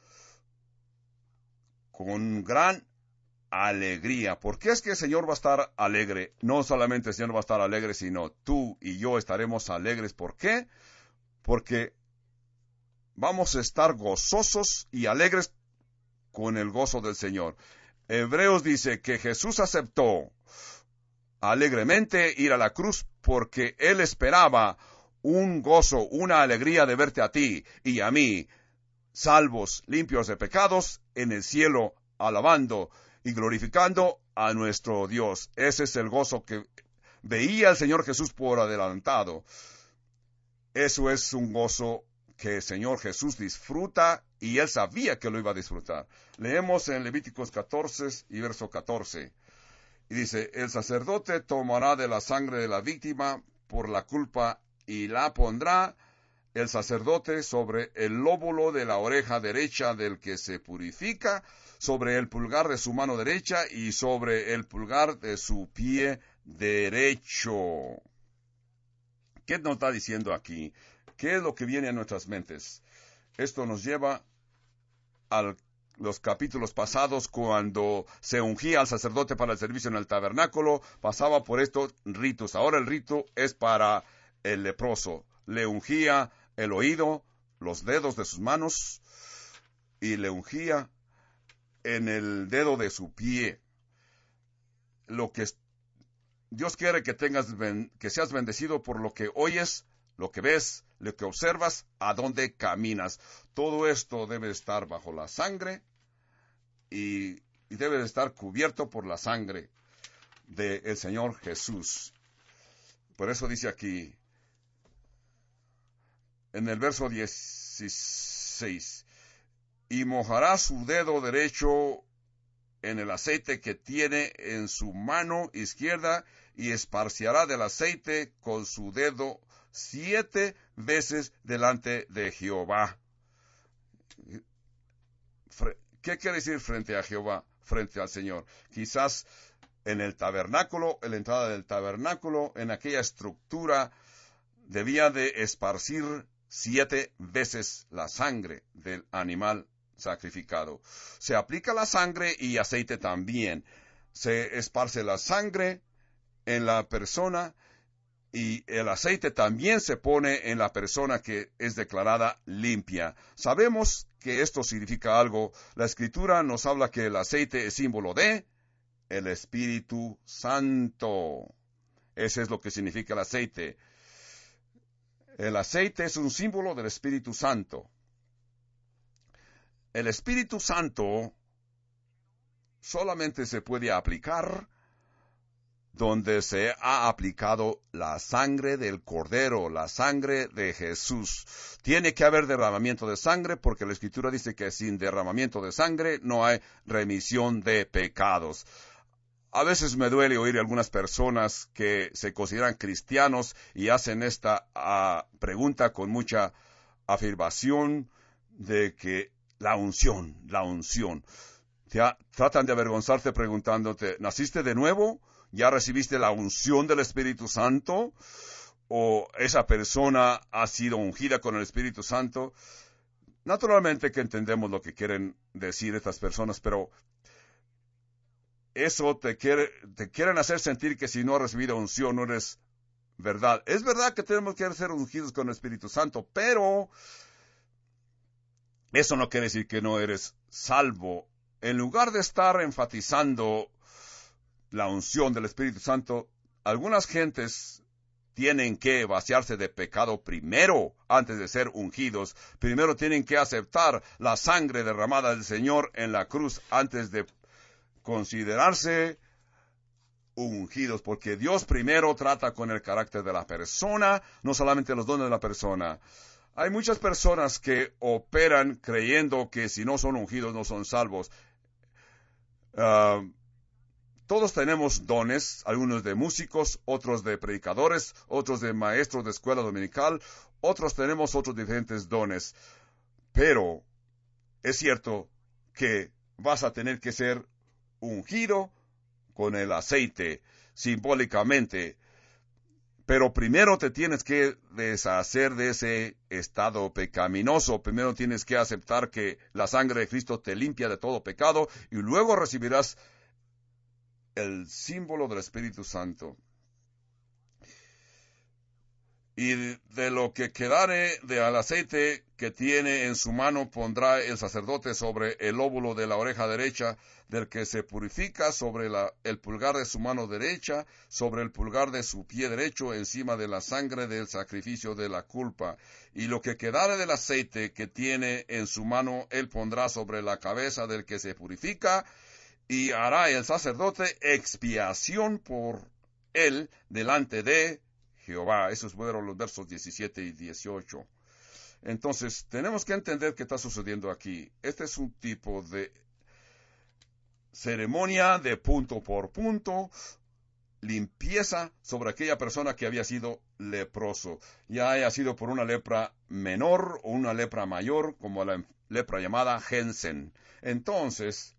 S1: con gran alegría. ¿Por qué es que el Señor va a estar alegre? No solamente el Señor va a estar alegre, sino tú y yo estaremos alegres. ¿Por qué? Porque vamos a estar gozosos y alegres con el gozo del Señor. Hebreos dice que Jesús aceptó alegremente ir a la cruz porque Él esperaba un gozo, una alegría de verte a ti y a mí, salvos, limpios de pecados, en el cielo, alabando y glorificando a nuestro Dios. Ese es el gozo que veía el Señor Jesús por adelantado. Eso es un gozo que el Señor Jesús disfruta y Él sabía que lo iba a disfrutar. Leemos en Levíticos 14 y verso 14. Y dice, el sacerdote tomará de la sangre de la víctima por la culpa y la pondrá el sacerdote sobre el lóbulo de la oreja derecha del que se purifica, sobre el pulgar de su mano derecha y sobre el pulgar de su pie derecho. ¿Qué nos está diciendo aquí? ¿Qué es lo que viene a nuestras mentes? Esto nos lleva a los capítulos pasados, cuando se ungía al sacerdote para el servicio en el tabernáculo, pasaba por estos ritos. Ahora el rito es para el leproso. Le ungía el oído, los dedos de sus manos, y le ungía en el dedo de su pie. Lo que Dios quiere que seas bendecido por lo que oyes, lo que ves, lo que observas, a dónde caminas. Todo esto debe estar bajo la sangre y debe estar cubierto por la sangre del Señor Jesús. Por eso dice aquí, en el verso 16, y mojará su dedo derecho en el aceite que tiene en su mano izquierda, y esparciará del aceite con su dedo 7 veces delante de Jehová. ¿Qué quiere decir frente a Jehová? Frente al Señor. Quizás en el tabernáculo, en la entrada del tabernáculo, en aquella estructura, debía de esparcir 7 veces la sangre del animal sacrificado. Se aplica la sangre y aceite también. Se esparce la sangre en la persona y el aceite también se pone en la persona que es declarada limpia. Sabemos que esto significa algo. La Escritura nos habla que el aceite es símbolo de el Espíritu Santo. Ese es lo que significa el aceite. El aceite es un símbolo del Espíritu Santo. El Espíritu Santo solamente se puede aplicar donde se ha aplicado la sangre del Cordero, la sangre de Jesús. Tiene que haber derramamiento de sangre, porque la Escritura dice que sin derramamiento de sangre no hay remisión de pecados. A veces me duele oír a algunas personas que se consideran cristianos y hacen esta pregunta con mucha afirmación de que la unción. Tratan de avergonzarte preguntándote, ¿naciste de nuevo? ¿Ya recibiste la unción del Espíritu Santo? ¿O esa persona ha sido ungida con el Espíritu Santo? Naturalmente que entendemos lo que quieren decir estas personas, pero eso te quieren hacer sentir que si no has recibido unción no eres verdad. Es verdad que tenemos que ser ungidos con el Espíritu Santo, pero eso no quiere decir que no eres salvo. En lugar de estar enfatizando la unción del Espíritu Santo, algunas gentes tienen que vaciarse de pecado primero antes de ser ungidos. Primero tienen que aceptar la sangre derramada del Señor en la cruz antes de considerarse ungidos, porque Dios primero trata con el carácter de la persona, no solamente los dones de la persona. Hay muchas personas que operan creyendo que si no son ungidos no son salvos. Todos tenemos dones, algunos de músicos, otros de predicadores, otros de maestros de escuela dominical, otros tenemos otros diferentes dones. Pero es cierto que vas a tener que ser ungido con el aceite, simbólicamente. Pero primero te tienes que deshacer de ese estado pecaminoso. Primero tienes que aceptar que la sangre de Cristo te limpia de todo pecado y luego recibirás el símbolo del Espíritu Santo. y de lo que quedare del aceite que tiene en su mano pondrá el sacerdote sobre el lóbulo de la oreja derecha del que se purifica, sobre el pulgar de su mano derecha, sobre el pulgar de su pie derecho, encima de la sangre del sacrificio de la culpa. Y lo que quedare del aceite que tiene en su mano, él pondrá sobre la cabeza del que se purifica, y hará el sacerdote expiación por él delante de Jehová. Esos fueron los versos 17 y 18. Entonces, tenemos que entender qué está sucediendo aquí. Este es un tipo de ceremonia de punto por punto, limpieza sobre aquella persona que había sido leproso, ya haya sido por una lepra menor o una lepra mayor, como la lepra llamada Jensen. Entonces,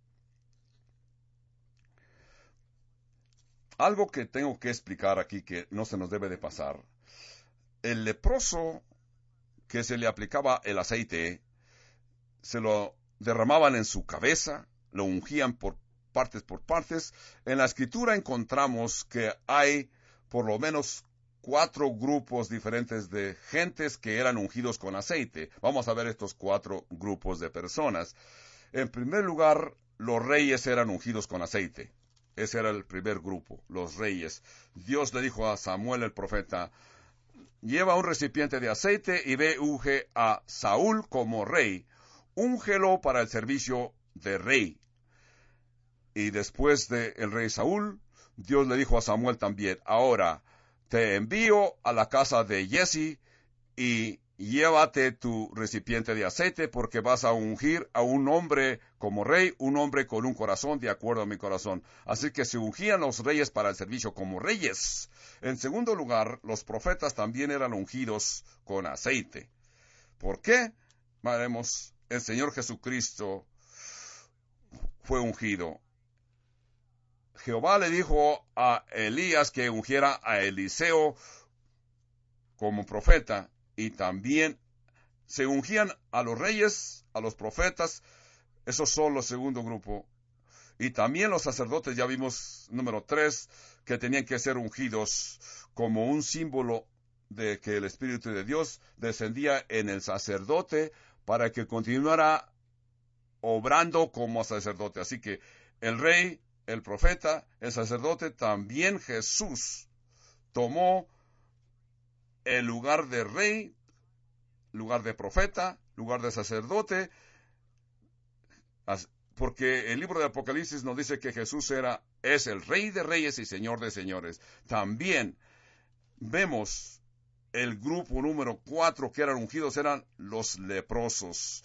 S1: algo que tengo que explicar aquí que no se nos debe de pasar. El leproso que se le aplicaba el aceite, se lo derramaban en su cabeza, lo ungían por partes. En la escritura encontramos que hay por lo menos 4 grupos diferentes de gentes que eran ungidos con aceite. Vamos a ver estos 4 grupos de personas. En primer lugar, los reyes eran ungidos con aceite. Ese era el primer grupo, los reyes. Dios le dijo a Samuel el profeta: lleva un recipiente de aceite y ve, unge a Saúl como rey. Úngelo para el servicio de rey. Y después del rey Saúl, Dios le dijo a Samuel también: ahora te envío a la casa de Jesse y llévate tu recipiente de aceite, porque vas a ungir a un hombre como rey, un hombre con un corazón de acuerdo a mi corazón. Así que se ungían los reyes para el servicio como reyes. En segundo lugar, los profetas también eran ungidos con aceite. ¿Por qué? Veremos, el Señor Jesucristo fue ungido. Jehová le dijo a Elías que ungiera a Eliseo como profeta, y también se ungían a los reyes, a los profetas. Esos son los segundo grupo. Y también los sacerdotes, ya vimos número 3, que tenían que ser ungidos como un símbolo de que el Espíritu de Dios descendía en el sacerdote para que continuara obrando como sacerdote. Así que el rey, el profeta, el sacerdote, también Jesús tomó el lugar de rey, lugar de profeta, lugar de sacerdote, porque el libro de Apocalipsis nos dice que Jesús es el Rey de Reyes y Señor de Señores. También vemos el grupo número 4 que eran ungidos, eran los leprosos.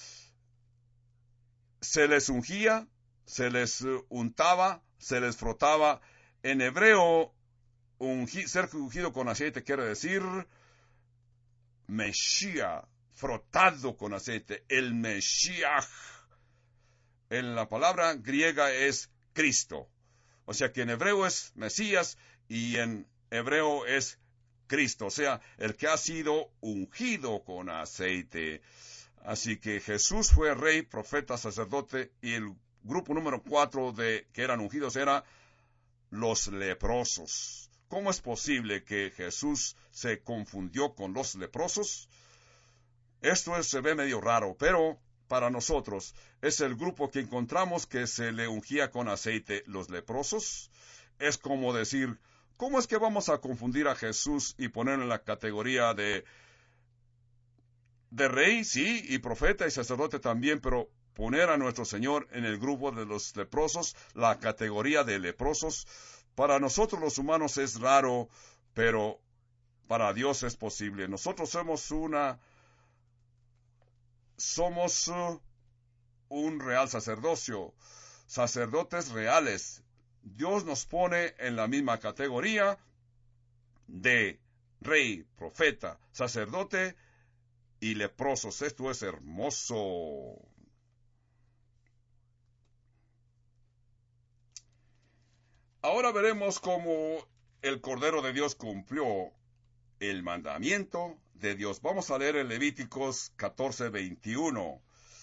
S1: Se les ungía, se les untaba, se les frotaba. En hebreo, ser ungido con aceite quiere decir Mesías, frotado con aceite, el Mesías. En la palabra griega es Cristo. O sea que en hebreo es Mesías y en hebreo es Cristo. O sea, el que ha sido ungido con aceite. Así que Jesús fue rey, profeta, sacerdote, y el grupo número 4 que eran ungidos era los leprosos. ¿Cómo es posible que Jesús se confundió con los leprosos? Esto se ve medio raro, pero para nosotros es el grupo que encontramos que se le ungía con aceite, los leprosos. Es como decir, ¿cómo es que vamos a confundir a Jesús y ponerlo en la categoría de rey, sí, y profeta y sacerdote también, pero poner a nuestro Señor en el grupo de los leprosos, la categoría de leprosos? Para nosotros los humanos es raro, pero para Dios es posible. Nosotros somos un real sacerdocio, sacerdotes reales. Dios nos pone en la misma categoría de rey, profeta, sacerdote y leprosos. Esto es hermoso. Ahora veremos cómo el Cordero de Dios cumplió el mandamiento de Dios. Vamos a leer en Levíticos 14:21.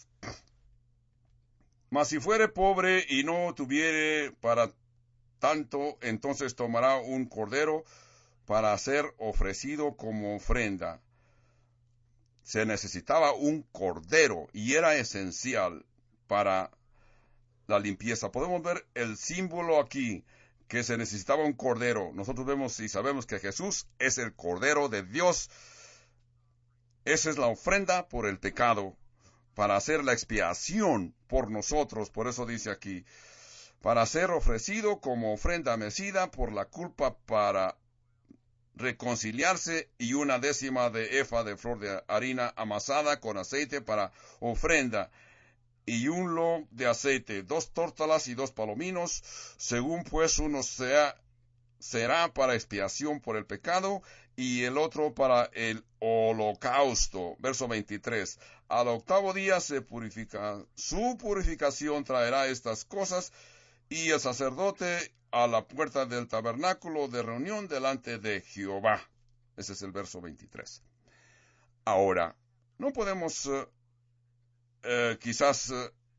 S1: Mas si fuere pobre y no tuviere para tanto, entonces tomará un cordero para ser ofrecido como ofrenda. Se necesitaba un cordero y era esencial para la limpieza. Podemos ver el símbolo aquí, que se necesitaba un cordero. Nosotros vemos y sabemos que Jesús es el Cordero de Dios. Esa es la ofrenda por el pecado, para hacer la expiación por nosotros. Por eso dice aquí, para ser ofrecido como ofrenda mecida por la culpa, para reconciliarse, y 1/10 de efa de flor de harina amasada con aceite para ofrenda, y un log de aceite, 2 tórtolas y 2 palominos, según pues uno será para expiación por el pecado, y el otro para el holocausto. Verso 23. Al 8º día se purifica, su purificación traerá estas cosas, y el sacerdote a la puerta del tabernáculo de reunión delante de Jehová. Ese es el verso 23. Ahora, no podemos quizás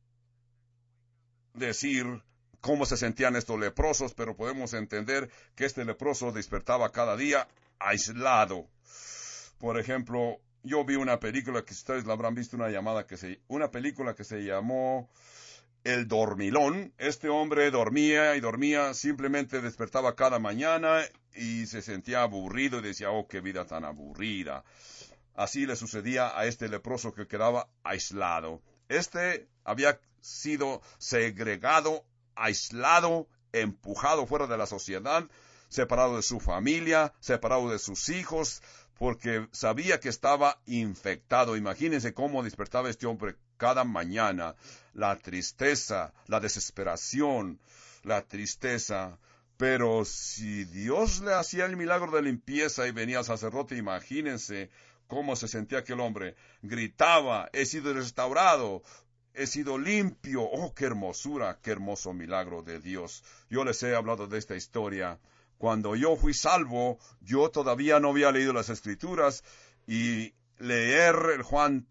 S1: decir cómo se sentían estos leprosos, pero podemos entender que este leproso despertaba cada día aislado. Por ejemplo, yo vi una película que ustedes la habrán visto, una película que se llamó El Dormilón. Este hombre dormía y dormía, simplemente despertaba cada mañana y se sentía aburrido y decía, oh, qué vida tan aburrida. Así le sucedía a este leproso que quedaba aislado. Este había sido segregado, aislado, empujado fuera de la sociedad, separado de su familia, separado de sus hijos, porque sabía que estaba infectado. Imagínense cómo despertaba este hombre cada mañana. La tristeza, la desesperación, la tristeza. Pero si Dios le hacía el milagro de limpieza y venía el sacerdote, imagínense cómo se sentía aquel hombre. Gritaba, he sido restaurado, he sido limpio. Oh, qué hermosura, qué hermoso milagro de Dios. Yo les he hablado de esta historia. Cuando yo fui salvo, yo todavía no había leído las Escrituras, y leer el Juan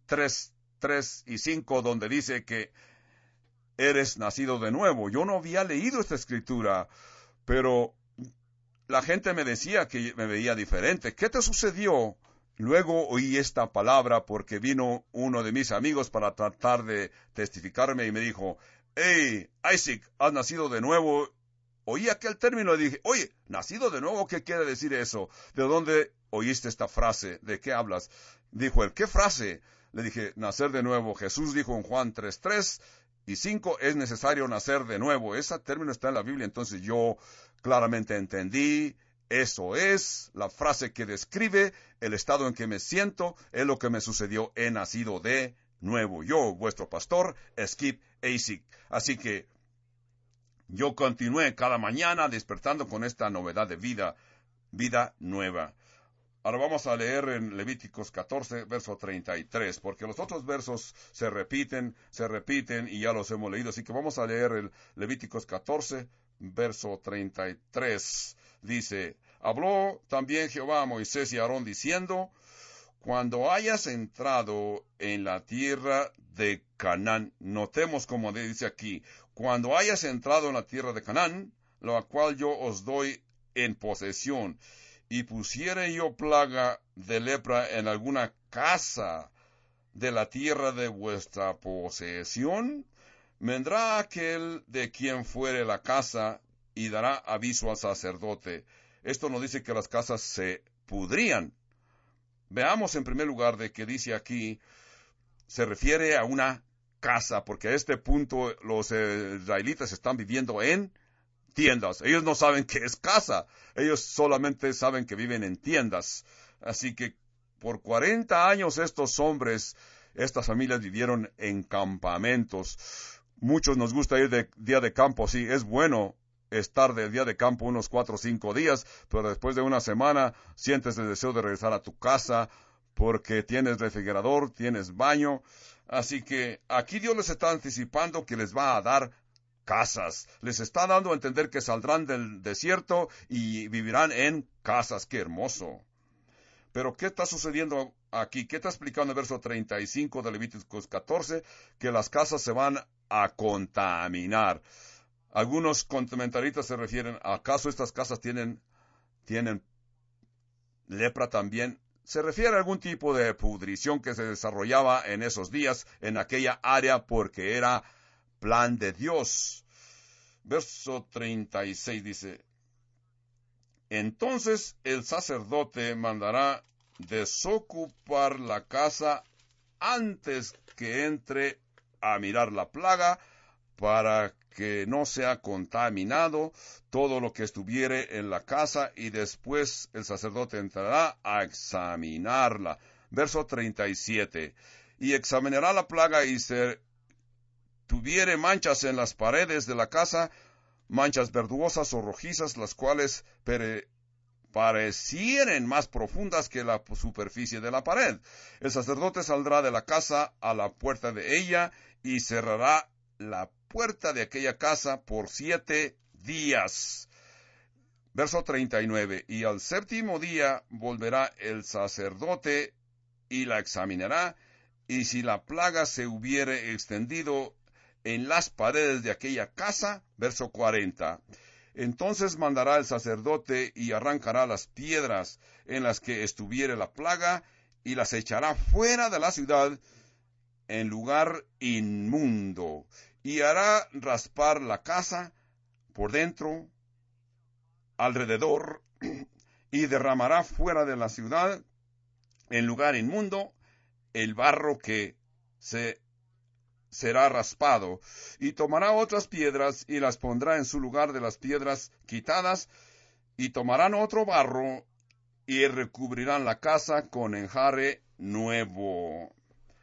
S1: 3 y 5, donde dice que eres nacido de nuevo. Yo no había leído esta Escritura, pero la gente me decía que me veía diferente. ¿Qué te sucedió? Luego oí esta palabra porque vino uno de mis amigos para tratar de testificarme y me dijo, hey, Isaac, ¿has nacido de nuevo? Oí aquel término y dije, oye, ¿nacido de nuevo? ¿Qué quiere decir eso? ¿De dónde oíste esta frase? ¿De qué hablas? Dijo él, ¿qué frase? Le dije, nacer de nuevo. Jesús dijo en Juan 3 y 5, es necesario nacer de nuevo. Ese término está en la Biblia, entonces yo claramente entendí. Eso es la frase que describe el estado en que me siento, es lo que me sucedió, he nacido de nuevo. Yo, vuestro pastor, Skip Isaac. Así que yo continué cada mañana despertando con esta novedad de vida nueva. Ahora vamos a leer en Levíticos 14, verso 33, porque los otros versos se repiten, y ya los hemos leído. Así que vamos a leer el Levíticos 14, verso 33. Dice, habló también Jehová a Moisés y a Aarón diciendo, cuando hayas entrado en la tierra de Canaán, notemos como dice aquí, cuando hayas entrado en la tierra de Canaán, la cual yo os doy en posesión, y pusiere yo plaga de lepra en alguna casa de la tierra de vuestra posesión, vendrá aquel de quien fuere la casa y dará aviso al sacerdote. Esto nos dice que las casas se pudrían. Veamos en primer lugar de que dice aquí, se refiere a una casa, porque a este punto los israelitas están viviendo en tiendas. Ellos no saben qué es casa. Ellos solamente saben que viven en tiendas. Así que por 40 años estos hombres, estas familias vivieron en campamentos. Muchos nos gusta ir de día de campo. Sí, es bueno estar de día de campo unos 4 o 5 días, pero después de una semana sientes el deseo de regresar a tu casa porque tienes refrigerador, tienes baño. Así que aquí Dios les está anticipando que les va a dar casas. Les está dando a entender que saldrán del desierto y vivirán en casas. ¡Qué hermoso! Pero ¿qué está sucediendo aquí? ¿Qué está explicando el verso 35 de Levíticos 14? Que las casas se van a contaminar. Algunos comentaristas se refieren, ¿acaso estas casas tienen lepra también se refiere a algún tipo de pudrición que se desarrollaba en esos días en aquella área porque era plan de Dios. Verso 36 dice: entonces el sacerdote mandará desocupar la casa antes que entre a mirar la plaga, para que no sea contaminado todo lo que estuviere en la casa, y después el sacerdote entrará a examinarla. Verso 37. Y examinará la plaga, y se tuviere manchas en las paredes de la casa, manchas verdosas o rojizas, las cuales parecieren más profundas que la superficie de la pared. El sacerdote saldrá de la casa a la puerta de ella, y cerrará la puerta de aquella casa por 7 días. Verso 39. Y al séptimo día volverá el sacerdote y la examinará, y si la plaga se hubiere extendido en las paredes de aquella casa. Verso 40. Entonces mandará el sacerdote y arrancará las piedras en las que estuviere la plaga, y las echará fuera de la ciudad en lugar inmundo, y hará raspar la casa por dentro, alrededor, y derramará fuera de la ciudad en lugar inmundo el barro que será raspado, y tomará otras piedras y las pondrá en su lugar de las piedras quitadas, y tomarán otro barro y recubrirán la casa con enjare nuevo.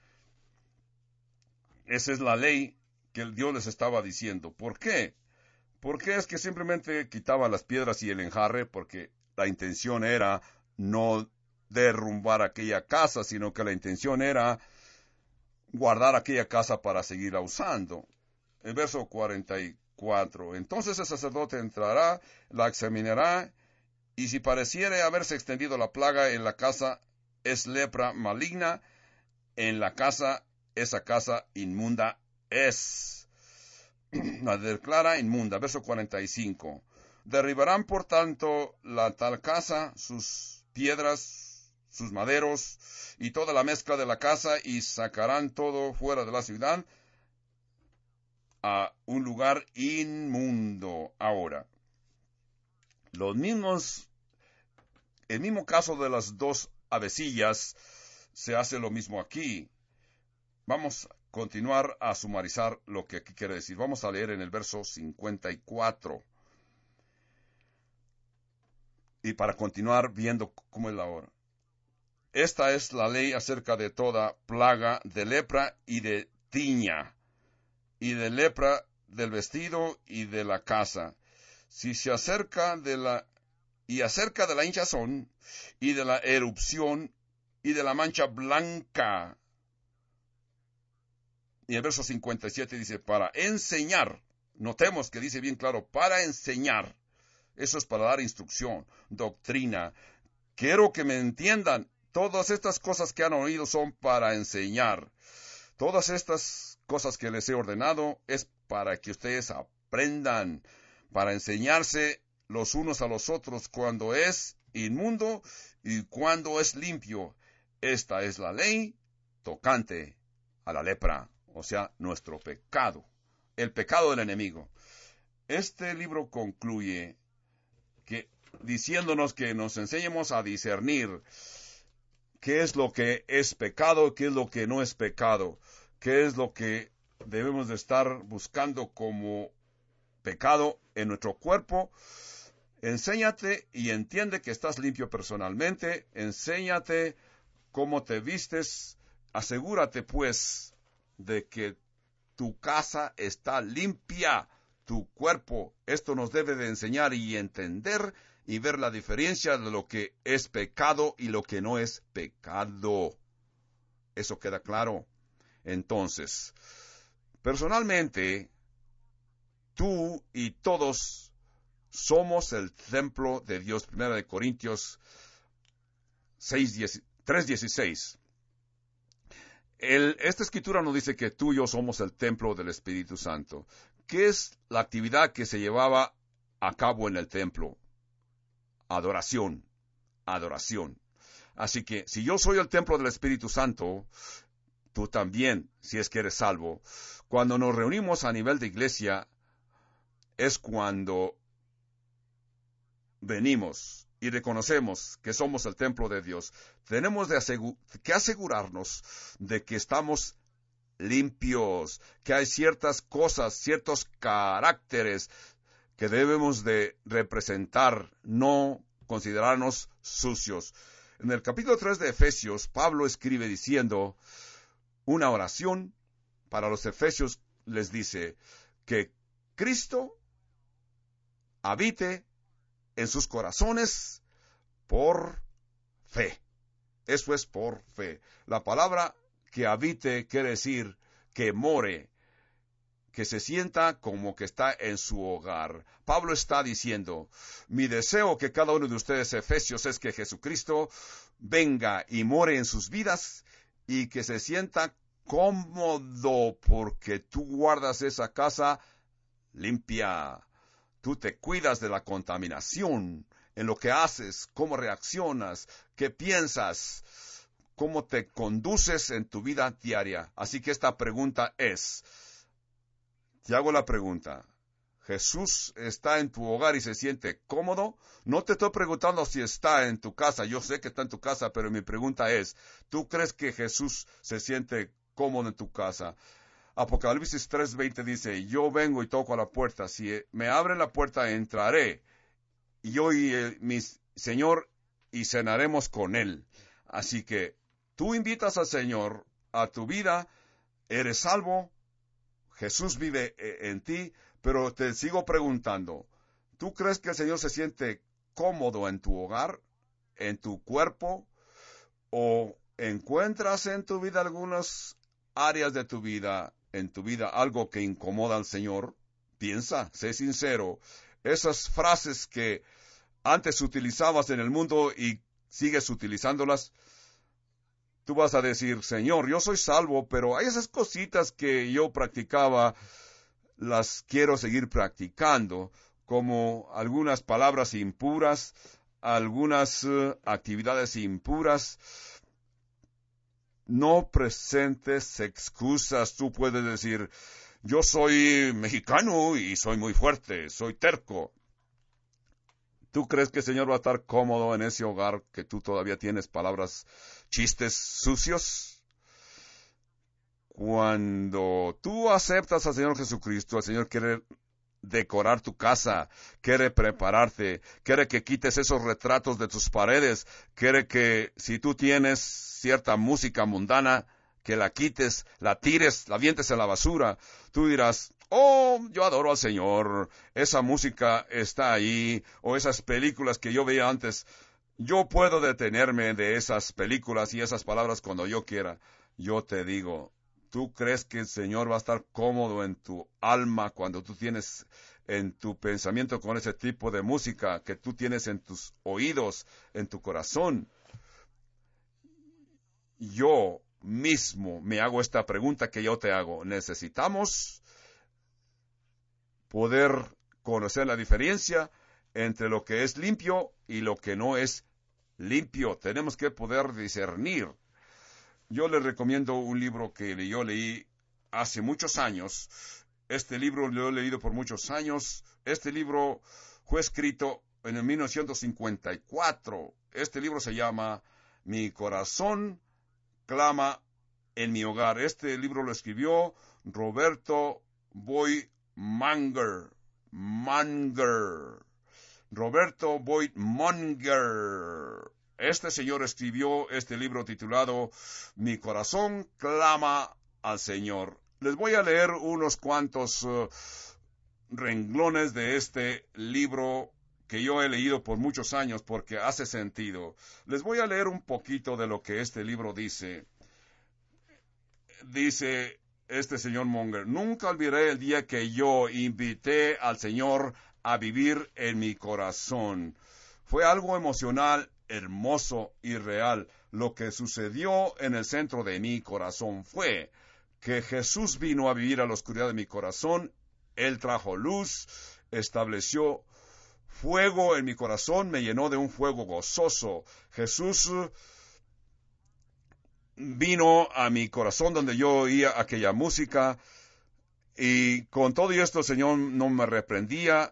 S1: Esa es la ley que el Dios les estaba diciendo. ¿Por qué? Porque es que simplemente quitaba las piedras y el enjarre, porque la intención era no derrumbar aquella casa, sino que la intención era guardar aquella casa para seguirla usando. El verso 44. Entonces el sacerdote entrará, la examinará, y si pareciere haberse extendido la plaga en la casa, es lepra maligna en la casa, esa casa inmunda es. La declara inmunda. Verso 45. Derribarán por tanto la tal casa, sus piedras, sus maderos, y toda la mezcla de la casa, y sacarán todo fuera de la ciudad a un lugar inmundo. Ahora, el mismo caso de las dos avecillas, se hace lo mismo aquí. Vamos a continuar a sumarizar lo que aquí quiere decir. Vamos a leer en el verso 54. Y para continuar viendo cómo es la hora. Esta es la ley acerca de toda plaga de lepra y de tiña, y de lepra del vestido y de la casa. Si se acerca de la hinchazón, y de la erupción, y de la mancha blanca. Y el verso 57 dice, para enseñar. Notemos que dice bien claro, para enseñar. Eso es para dar instrucción, doctrina. Quiero que me entiendan. Todas estas cosas que han oído son para enseñar. Todas estas cosas que les he ordenado es para que ustedes aprendan, para enseñarse los unos a los otros cuando es inmundo y cuando es limpio. Esta es la ley tocante a la lepra, o sea, nuestro pecado, el pecado del enemigo. Este libro concluye diciéndonos que nos enseñemos a discernir qué es lo que es pecado, qué es lo que no es pecado, qué es lo que debemos de estar buscando como pecado en nuestro cuerpo. Enséñate y entiende que estás limpio personalmente. Enséñate cómo te vistes. Asegúrate, pues, de que tu casa está limpia, tu cuerpo. Esto nos debe de enseñar y entender y ver la diferencia de lo que es pecado y lo que no es pecado. ¿Eso queda claro? Entonces, personalmente, tú y todos somos el templo de Dios. 1 Corintios 3:16. Esta escritura nos dice que tú y yo somos el templo del Espíritu Santo. ¿Qué es la actividad que se llevaba a cabo en el templo? Adoración. adoración. Así que si yo soy el templo del Espíritu Santo, tú también, si es que eres salvo. Cuando nos reunimos a nivel de iglesia, es cuando venimos y reconocemos que somos el templo de Dios. Tenemos que asegurarnos de que estamos limpios, que hay ciertas cosas, ciertos caracteres que debemos de representar, no considerarnos sucios. En el capítulo 3 de Efesios, Pablo escribe diciendo una oración para los efesios, les dice que Cristo habite en sus corazones por fe. Eso es por fe. La palabra que habite quiere decir que more, que se sienta como que está en su hogar. Pablo está diciendo, mi deseo que cada uno de ustedes, efesios, es que Jesucristo venga y more en sus vidas y que se sienta cómodo porque tú guardas esa casa limpia. Tú te cuidas de la contaminación en lo que haces, cómo reaccionas, qué piensas, cómo te conduces en tu vida diaria. Así que esta pregunta es, te hago la pregunta, ¿Jesús está en tu hogar y se siente cómodo? No te estoy preguntando si está en tu casa, yo sé que está en tu casa, pero mi pregunta es, ¿tú crees que Jesús se siente cómodo en tu casa? Apocalipsis 3:20 dice, yo vengo y toco a la puerta, si me abren la puerta entraré, yo y mi Señor y cenaremos con Él. Así que tú invitas al Señor a tu vida, eres salvo, Jesús vive en ti, pero te sigo preguntando, ¿tú crees que el Señor se siente cómodo en tu hogar, en tu cuerpo, o encuentras en tu vida algunas áreas de tu vida, en tu vida algo que incomoda al Señor? Piensa, sé sincero, esas frases que antes utilizabas en el mundo y sigues utilizándolas, tú vas a decir, Señor, yo soy salvo, pero hay esas cositas que yo practicaba, las quiero seguir practicando, como algunas palabras impuras, algunas actividades impuras. No presentes excusas. Tú puedes decir, yo soy mexicano y soy muy fuerte, soy terco. ¿Tú crees que el Señor va a estar cómodo en ese hogar que tú todavía tienes palabras, chistes sucios? Cuando tú aceptas al Señor Jesucristo, el Señor quiere decorar tu casa, quiere prepararte, quiere que quites esos retratos de tus paredes, quiere que si tú tienes cierta música mundana, que la quites, la tires, la avientes en la basura. Tú dirás, oh, yo adoro al Señor, esa música está ahí, o esas películas que yo veía antes, yo puedo detenerme de esas películas y esas palabras cuando yo quiera. Yo te digo, ¿tú crees que el Señor va a estar cómodo en tu alma cuando tú tienes en tu pensamiento con ese tipo de música que tú tienes en tus oídos, en tu corazón? Yo mismo me hago esta pregunta que yo te hago. ¿Necesitamos poder conocer la diferencia entre lo que es limpio y lo que no es limpio? Tenemos que poder discernir. Yo les recomiendo un libro que yo leí hace muchos años. Este libro lo he leído por muchos años. Este libro fue escrito en el 1954. Este libro se llama Mi corazón clama en mi hogar. Este libro lo escribió Roberto Boyd Munger. Roberto Boyd Munger. Este señor escribió este libro titulado Mi corazón clama al Señor. Les voy a leer unos cuantos renglones de este libro que yo he leído por muchos años porque hace sentido. Les voy a leer un poquito de lo que este libro dice. Dice este señor Munger, nunca olvidaré el día que yo invité al Señor a vivir en mi corazón. Fue algo emocional, hermoso y real. Lo que sucedió en el centro de mi corazón fue que Jesús vino a vivir a la oscuridad de mi corazón. Él trajo luz, estableció fuego en mi corazón, me llenó de un fuego gozoso. Jesús vino a mi corazón donde yo oía aquella música, y con todo esto el Señor no me reprendía.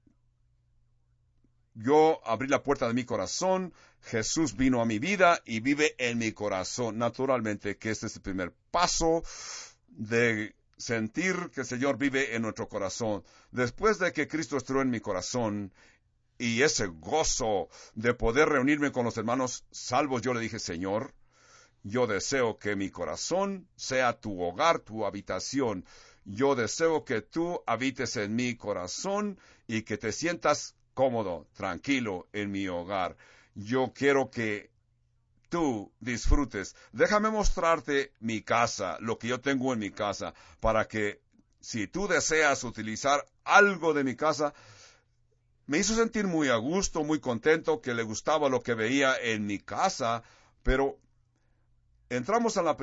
S1: Yo abrí la puerta de mi corazón, Jesús vino a mi vida y vive en mi corazón. Naturalmente que este es el primer paso de sentir que el Señor vive en nuestro corazón. Después de que Cristo estuvo en mi corazón y ese gozo de poder reunirme con los hermanos salvos, yo le dije, Señor, yo deseo que mi corazón sea tu hogar, tu habitación. Yo deseo que tú habites en mi corazón y que te sientas cómodo, tranquilo en mi hogar. Yo quiero que tú disfrutes. Déjame mostrarte mi casa, lo que yo tengo en mi casa, para que si tú deseas utilizar algo de mi casa. Me hizo sentir muy a gusto, muy contento, que le gustaba lo que veía en mi casa, pero entramos en la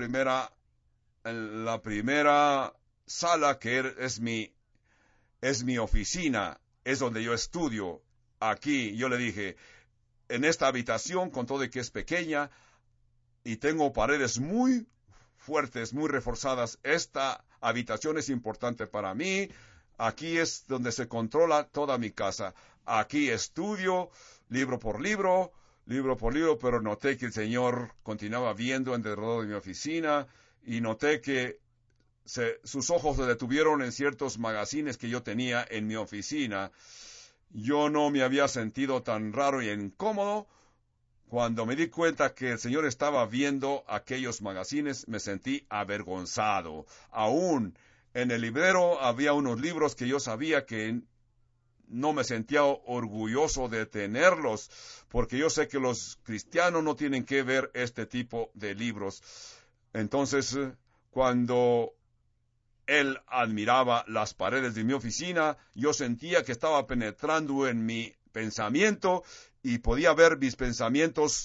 S1: primera sala, que es mi oficina, es donde yo estudio. Aquí yo le dije, en esta habitación, con todo y que es pequeña, y tengo paredes muy fuertes, muy reforzadas, esta habitación es importante para mí. Aquí es donde se controla toda mi casa. Aquí estudio, libro por libro, pero noté que el Señor continuaba viendo en derredor de mi oficina, y noté que sus ojos se detuvieron en ciertos magazines que yo tenía en mi oficina. Yo no me había sentido tan raro y incómodo. Cuando me di cuenta que el Señor estaba viendo aquellos magazines, me sentí avergonzado. Aún en el librero había unos libros que yo sabía que no me sentía orgulloso de tenerlos, porque yo sé que los cristianos no tienen que ver este tipo de libros. Entonces, cuando él admiraba las paredes de mi oficina, yo sentía que estaba penetrando en mi pensamiento y podía ver mis pensamientos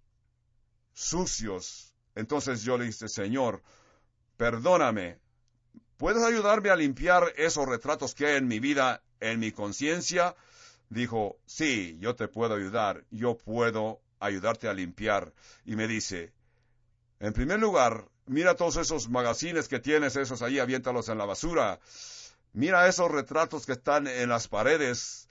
S1: sucios. Entonces yo le dije, Señor, perdóname, ¿puedes ayudarme a limpiar esos retratos que hay en mi vida, en mi conciencia? Dijo, sí, yo te puedo ayudar, yo puedo ayudarte a limpiar. Y me dice, en primer lugar, mira todos esos magazines que tienes, esos ahí, aviéntalos en la basura. Mira esos retratos que están en las paredes.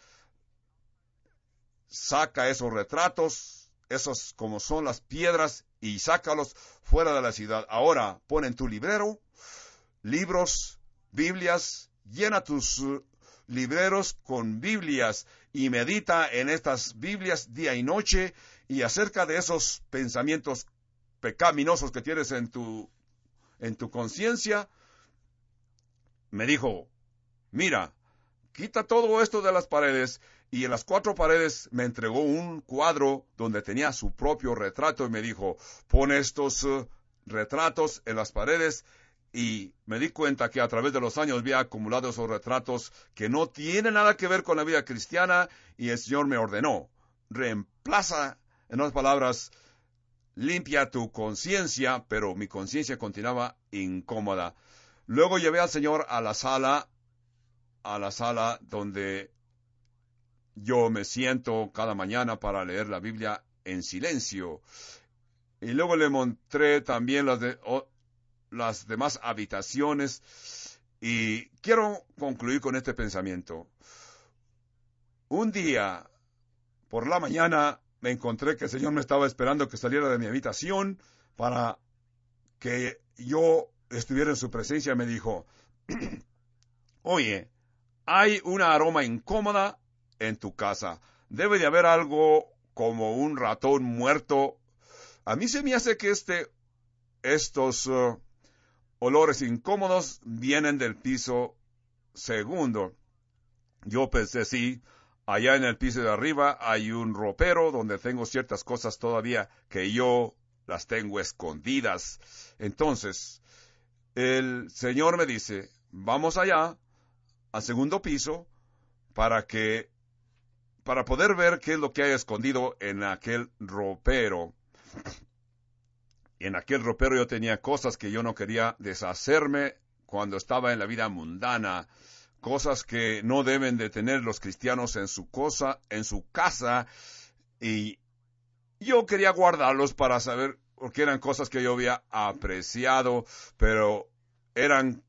S1: Saca esos retratos, esos como son las piedras, y sácalos fuera de la ciudad. Ahora, pon en tu librero libros, Biblias, llena tus libreros con Biblias y medita en estas Biblias día y noche, y acerca de esos pensamientos pecaminosos que tienes en tu conciencia. Me dijo, mira, quita todo esto de las paredes, y en las 4 paredes me entregó un cuadro donde tenía su propio retrato y me dijo, pon estos retratos en las paredes. Y me di cuenta que a través de los años había acumulado esos retratos que no tienen nada que ver con la vida cristiana, y el Señor me ordenó, reemplaza, en otras palabras, limpia tu conciencia, pero mi conciencia continuaba incómoda. Luego llevé al Señor a la sala donde yo me siento cada mañana para leer la Biblia en silencio. Y luego le mostré también las demás habitaciones. Y quiero concluir con este pensamiento. Un día, por la mañana, me encontré que el Señor me estaba esperando que saliera de mi habitación para que yo estuviera en su presencia. Me dijo, oye, hay una aroma incómoda en tu casa. Debe de haber algo como un ratón muerto. A mí se me hace que estos olores incómodos vienen del piso segundo. Yo pensé, sí, allá en el piso de arriba hay un ropero donde tengo ciertas cosas todavía que yo las tengo escondidas. Entonces, el Señor me dice, vamos allá al segundo piso para poder ver qué es lo que hay escondido en aquel ropero. En aquel ropero yo tenía cosas que yo no quería deshacerme cuando estaba en la vida mundana. cosas que no deben de tener los cristianos en su casa, y yo quería guardarlos para saber, porque eran cosas que yo había apreciado, pero eran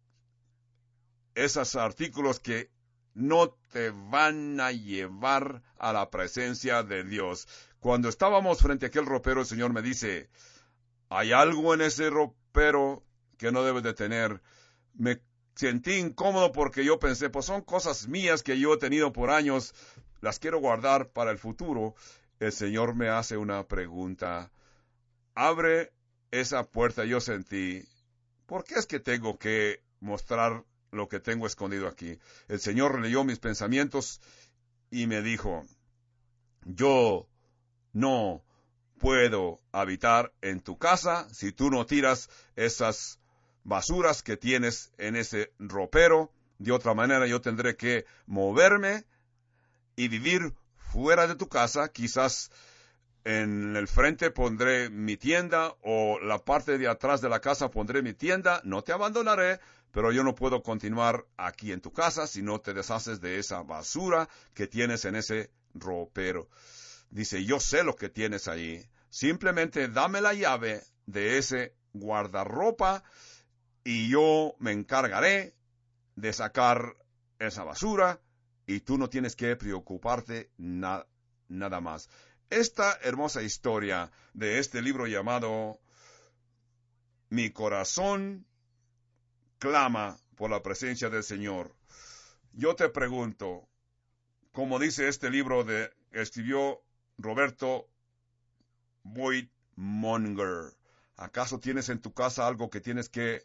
S1: esos artículos que no te van a llevar a la presencia de Dios. Cuando estábamos frente a aquel ropero, el Señor me dice, hay algo en ese ropero que no debes de tener. Me sentí incómodo porque yo pensé, pues son cosas mías que yo he tenido por años, las quiero guardar para el futuro. El Señor me hace una pregunta. Abre esa puerta. Yo sentí, ¿por qué es que tengo que mostrar lo que tengo escondido aquí? El Señor leyó mis pensamientos y me dijo, yo no puedo habitar en tu casa si tú no tiras esas basuras que tienes en ese ropero. De otra manera yo tendré que moverme y vivir fuera de tu casa. Quizás en el frente pondré mi tienda, o la parte de atrás de la casa pondré mi tienda. No te abandonaré, pero yo no puedo continuar aquí en tu casa si no te deshaces de esa basura que tienes en ese ropero. Dice, yo sé lo que tienes ahí. Simplemente dame la llave de ese guardarropa y yo me encargaré de sacar esa basura y tú no tienes que preocuparte nada más. Esta hermosa historia de este libro llamado Mi corazón clama por la presencia del Señor. Yo te pregunto, como dice este libro escribió Roberto Boyd Monger, ¿acaso tienes en tu casa algo que tienes que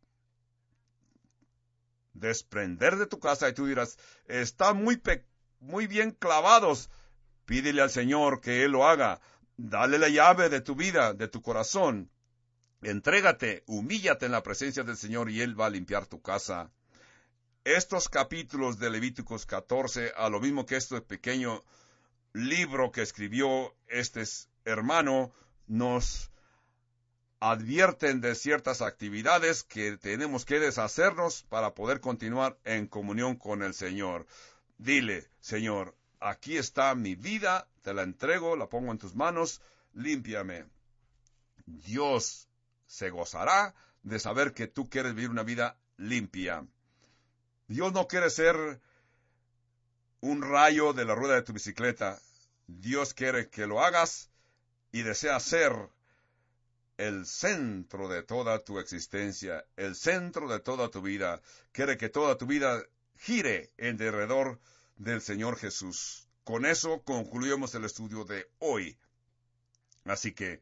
S1: desprender de tu casa? Y tú dirás, está muy bien clavados. Pídele al Señor que Él lo haga. Dale la llave de tu vida, de tu corazón. Entrégate, humíllate en la presencia del Señor y Él va a limpiar tu casa. Estos capítulos de Levíticos 14, a lo mismo que este pequeño libro que escribió este hermano, nos advierten de ciertas actividades que tenemos que deshacernos para poder continuar en comunión con el Señor. Dile, Señor, aquí está mi vida, te la entrego, la pongo en tus manos, límpiame. Dios se gozará de saber que tú quieres vivir una vida limpia. Dios no quiere ser un rayo de la rueda de tu bicicleta. Dios quiere que lo hagas y desea ser el centro de toda tu existencia, el centro de toda tu vida. Quiere que toda tu vida gire en derredor del Señor Jesús. Con eso concluimos el estudio de hoy. Así que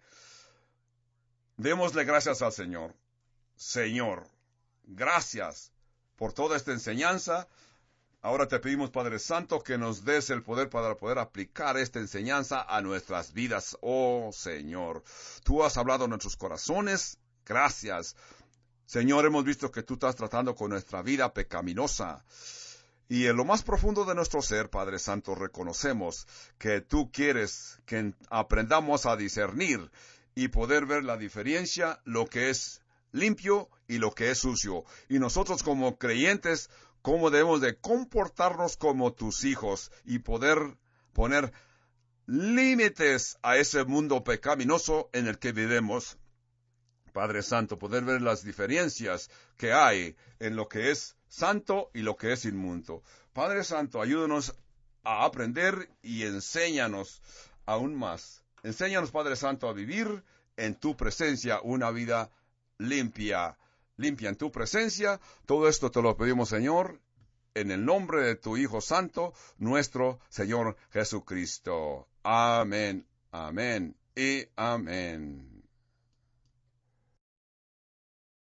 S1: démosle gracias al Señor. Señor, gracias por toda esta enseñanza. Ahora te pedimos, Padre Santo, que nos des el poder para poder aplicar esta enseñanza a nuestras vidas. Oh, Señor, tú has hablado en nuestros corazones. Gracias. Señor, hemos visto que tú estás tratando con nuestra vida pecaminosa. Y en lo más profundo de nuestro ser, Padre Santo, reconocemos que tú quieres que aprendamos a discernir y poder ver la diferencia, lo que es limpio y lo que es sucio. Y nosotros como creyentes, cómo debemos de comportarnos como tus hijos y poder poner límites a ese mundo pecaminoso en el que vivimos. Padre Santo, poder ver las diferencias que hay en lo que es santo y lo que es inmundo. Padre Santo, ayúdanos a aprender y enséñanos aún más. Enséñanos, Padre Santo, a vivir en tu presencia una vida limpia en tu presencia. Todo esto te lo pedimos, Señor, en el nombre de tu Hijo Santo, nuestro Señor Jesucristo. Amén, amén y amén.